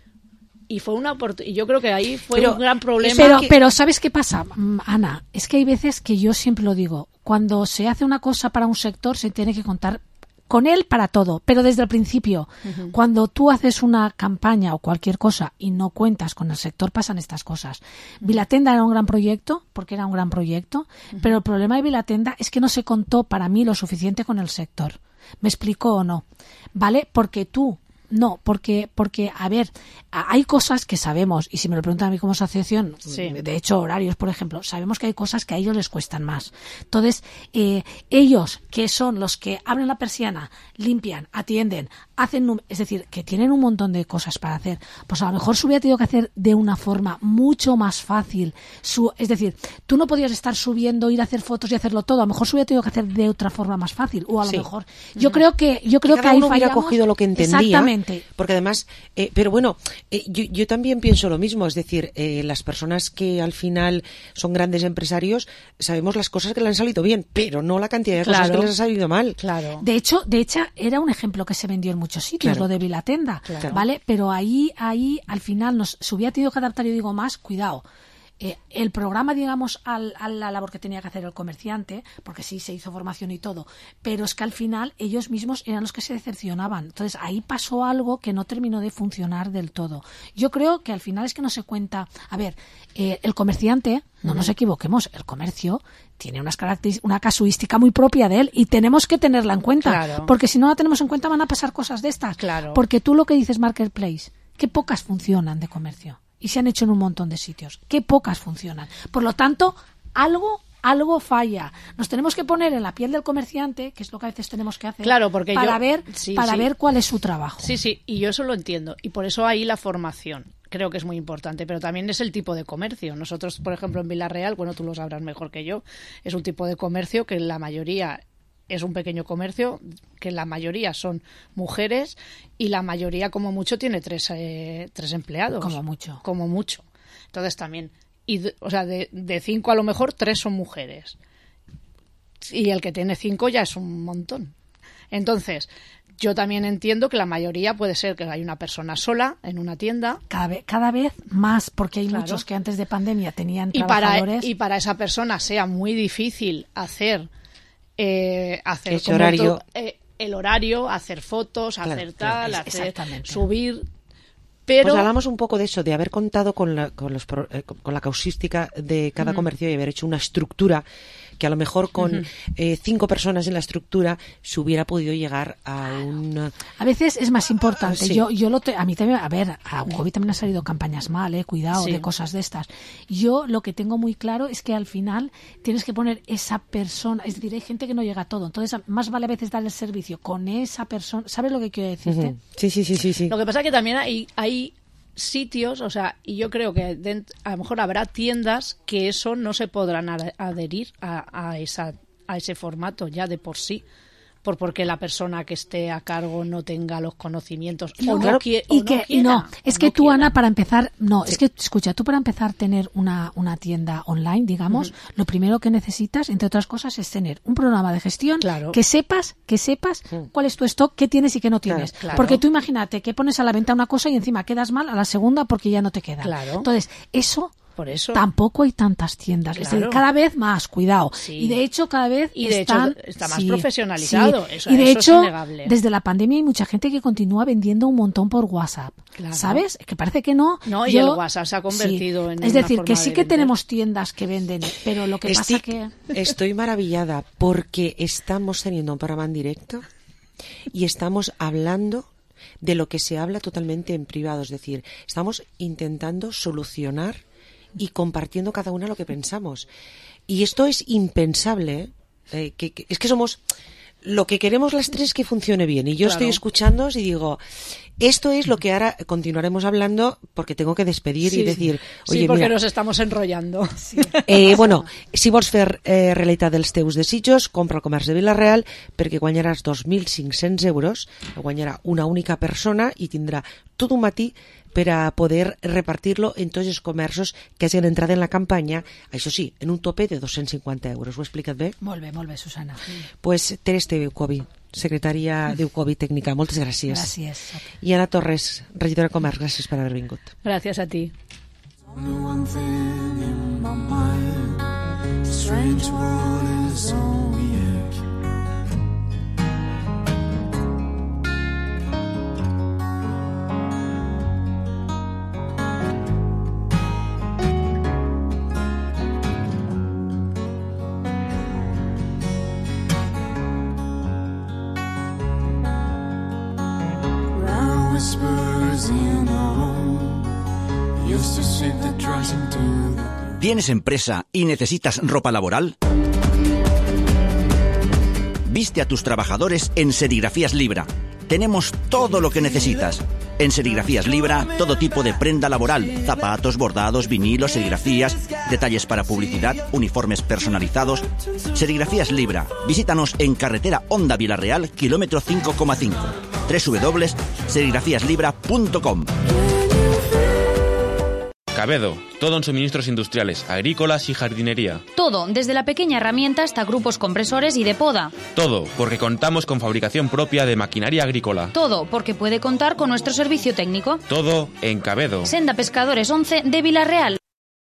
Y fue una oportunidad. Y yo creo que ahí fue pero, un gran problema. Pero, que... pero ¿sabes qué pasa, Ana? Es que hay veces que yo siempre lo digo. Cuando se hace una cosa para un sector, se tiene que contar con él para todo. Pero desde el principio, uh-huh. cuando tú haces una campaña o cualquier cosa y no cuentas con el sector, pasan estas cosas. Uh-huh. Vilatenda era un gran proyecto, porque era un gran proyecto, uh-huh. pero el problema de Vilatenda es que no se contó para mí lo suficiente con el sector. ¿Me explico o no? ¿Vale? Porque tú... No, porque, porque, a ver, hay cosas que sabemos, y si me lo preguntan a mí como asociación, sí. de hecho, horarios, por ejemplo, sabemos que hay cosas que a ellos les cuestan más. Entonces, eh, ellos, que son los que abren la persiana, limpian, atienden, hacen, es decir, que tienen un montón de cosas para hacer, pues a lo mejor se hubiera tenido que hacer de una forma mucho más fácil. Su, es decir, tú no podías estar subiendo, ir a hacer fotos y hacerlo todo, a lo mejor se hubiera tenido que hacer de otra forma más fácil, o a lo sí. mejor. Yo mm. creo que, yo creo que, que ahí uno fallamos. Hubiera cogido lo que entendía. Exactamente. Porque además, eh, pero bueno, eh, yo, yo también pienso lo mismo, es decir, eh, las personas que al final son grandes empresarios, sabemos las cosas que le han salido bien, pero no la cantidad de claro. cosas que les han salido mal. Claro. De hecho, de hecho, era un ejemplo que se vendió en muchos sitios, claro. lo de Vilatenda, claro. ¿vale? Pero ahí, ahí, al final, nos, se hubiera tenido que adaptar, yo digo más, cuidado. Eh, el programa, digamos, al, a la labor que tenía que hacer el comerciante, porque sí se hizo formación y todo, pero es que al final ellos mismos eran los que se decepcionaban. Entonces ahí pasó algo que no terminó de funcionar del todo. Yo creo que al final es que no se cuenta. A ver, eh, el comerciante, no nos equivoquemos, el comercio tiene unas características, una casuística muy propia de él y tenemos que tenerla en cuenta, claro. porque si no la tenemos en cuenta van a pasar cosas de estas. Claro. Porque tú lo que dices Marketplace, que pocas funcionan de comercio. Y se han hecho en un montón de sitios. Qué pocas funcionan. Por lo tanto, algo algo falla. Nos tenemos que poner en la piel del comerciante, que es lo que a veces tenemos que hacer, claro, porque para, yo, ver, sí, para sí. ver cuál es su trabajo. Sí, sí, y yo eso lo entiendo. Y por eso ahí la formación creo que es muy importante. Pero también es el tipo de comercio. Nosotros, por ejemplo, en Villarreal, bueno, tú lo sabrás mejor que yo, es un tipo de comercio que la mayoría es un pequeño comercio, que la mayoría son mujeres y la mayoría como mucho tiene tres, eh, tres empleados. Como mucho. Como mucho. Entonces también, y, o sea, de, de cinco a lo mejor tres son mujeres. Y el que tiene cinco ya es un montón. Entonces, yo también entiendo que la mayoría puede ser que hay una persona sola en una tienda. Cada vez, cada vez más, porque hay Claro. muchos que antes de pandemia tenían Y para, trabajadores. y para esa persona sea muy difícil hacer, eh, hacer Ese como horario. to- eh, el horario, hacer fotos, Claro, hacer claro, tal, es- hacer, exactamente. subir. Pero Pues hablamos un poco de eso, de haber contado con la, con los, pro- eh, con la causística de cada Ujú. comercio y haber hecho una estructura que a lo mejor con Ujú. eh, cinco personas en la estructura se hubiera podido llegar a un... A veces es más importante. Sí. Yo, yo lo te- a mí también, a ver, a COVID también han salido campañas mal, eh, cuidado, Sí. de cosas de estas. Yo lo que tengo muy claro es que al final tienes que poner esa persona, es decir, hay gente que no llega a todo, entonces más vale a veces dar el servicio con esa persona. ¿Sabes lo que quiero decirte? Ujú. Sí, sí, sí, sí, sí. Lo que pasa es que también hay, hay sitios, o sea, y yo creo que dent- a lo mejor habrá tiendas que eso no se podrán ade- adherir a, a esa a ese formato ya de por sí, por porque la persona que esté a cargo no tenga los conocimientos o no, Claro, quie- o y no que y quiera, no, o es no que tú, quiera. Ana, para empezar, no, es que escucha, tú para empezar a tener una, una tienda online, digamos, lo primero que necesitas, entre otras cosas, es tener un programa de gestión, Claro. que sepas, que sepas cuál es tu stock, qué tienes y qué no tienes. Claro. Porque tú imagínate que pones a la venta una cosa y encima quedas mal a la segunda porque ya no te queda. Claro. Entonces, eso Por eso. tampoco hay tantas tiendas. Es decir, Claro. cada vez más, cuidado. Sí. Y de hecho, cada vez Y de están, hecho está más sí, profesionalizado. sí. Eso- y de eso es hecho, innegable. desde la pandemia hay mucha gente que continúa vendiendo un montón por WhatsApp. Claro. ¿Sabes? Es que parece que no. No, y Yo- el WhatsApp se ha convertido sí. en Es una decir, que forma sí de que vender. tenemos tiendas que venden, pero lo que pasa Estic- que... Estoy maravillada porque estamos teniendo un programa en directo y estamos hablando de lo que se habla totalmente en privado, es decir, estamos intentando solucionar y compartiendo cada una lo que pensamos. Y esto es impensable, ¿eh? Eh, que, que- es que somos... Lo que queremos las tres es que funcione bien. Y yo Claro. estoy escuchándoos y digo, esto es lo que ahora continuaremos hablando porque tengo que despedir Sí, y decir, sí, oye, porque mira, nos estamos enrollando. Eh, bueno, si vols fer eh, realitat els teus desitjos, compra al comerç de Vila-real perquè guanyaràs dos mil cinc-cents euros, guanyarà una única persona i tindrà tot un matí per a poder repartir-lo en tots els comerços que hagin entrat en la campanya, això sí, en un tope de dos-cents cinquanta euros. Ho he explicat bé? Molt bé, molt bé, Susana. Pues Tereste Eucovi, secretària d'Eucovi Tècnica, moltes gràcies. Gràcies. I Ana Torres, regidora de Comerç, gràcies per haver vingut. Gracias a ti. Only one thing in my mind. The strange world is all we have. Round whispers in our home used to sit the dress into the ¿Tienes empresa y necesitas ropa laboral? Viste a tus trabajadores en Serigrafías Libra. Tenemos todo lo que necesitas. En Serigrafías Libra, todo tipo de prenda laboral, zapatos, bordados, vinilos, serigrafías, detalles para publicidad, uniformes personalizados. Serigrafías Libra. Visítanos en carretera Honda Vila-real, kilómetro cinco coma cinco. doble u doble u doble u punto serigrafías libra punto com. Cabedo, todo en suministros industriales, agrícolas y jardinería. Todo, desde la pequeña herramienta hasta grupos compresores y de poda. Todo, porque contamos con fabricación propia de maquinaria agrícola. Todo, porque puede contar con nuestro servicio técnico. Todo en Cabedo. Senda Pescadores once de Vila-real.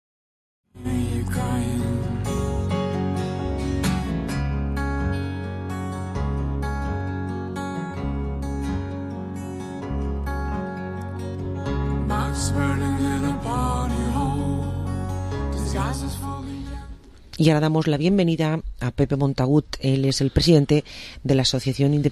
Max burning in a party hall. Disguises for the Y ahora damos la bienvenida a Pepe Montagut. Él es el presidente de la Asociación Independiente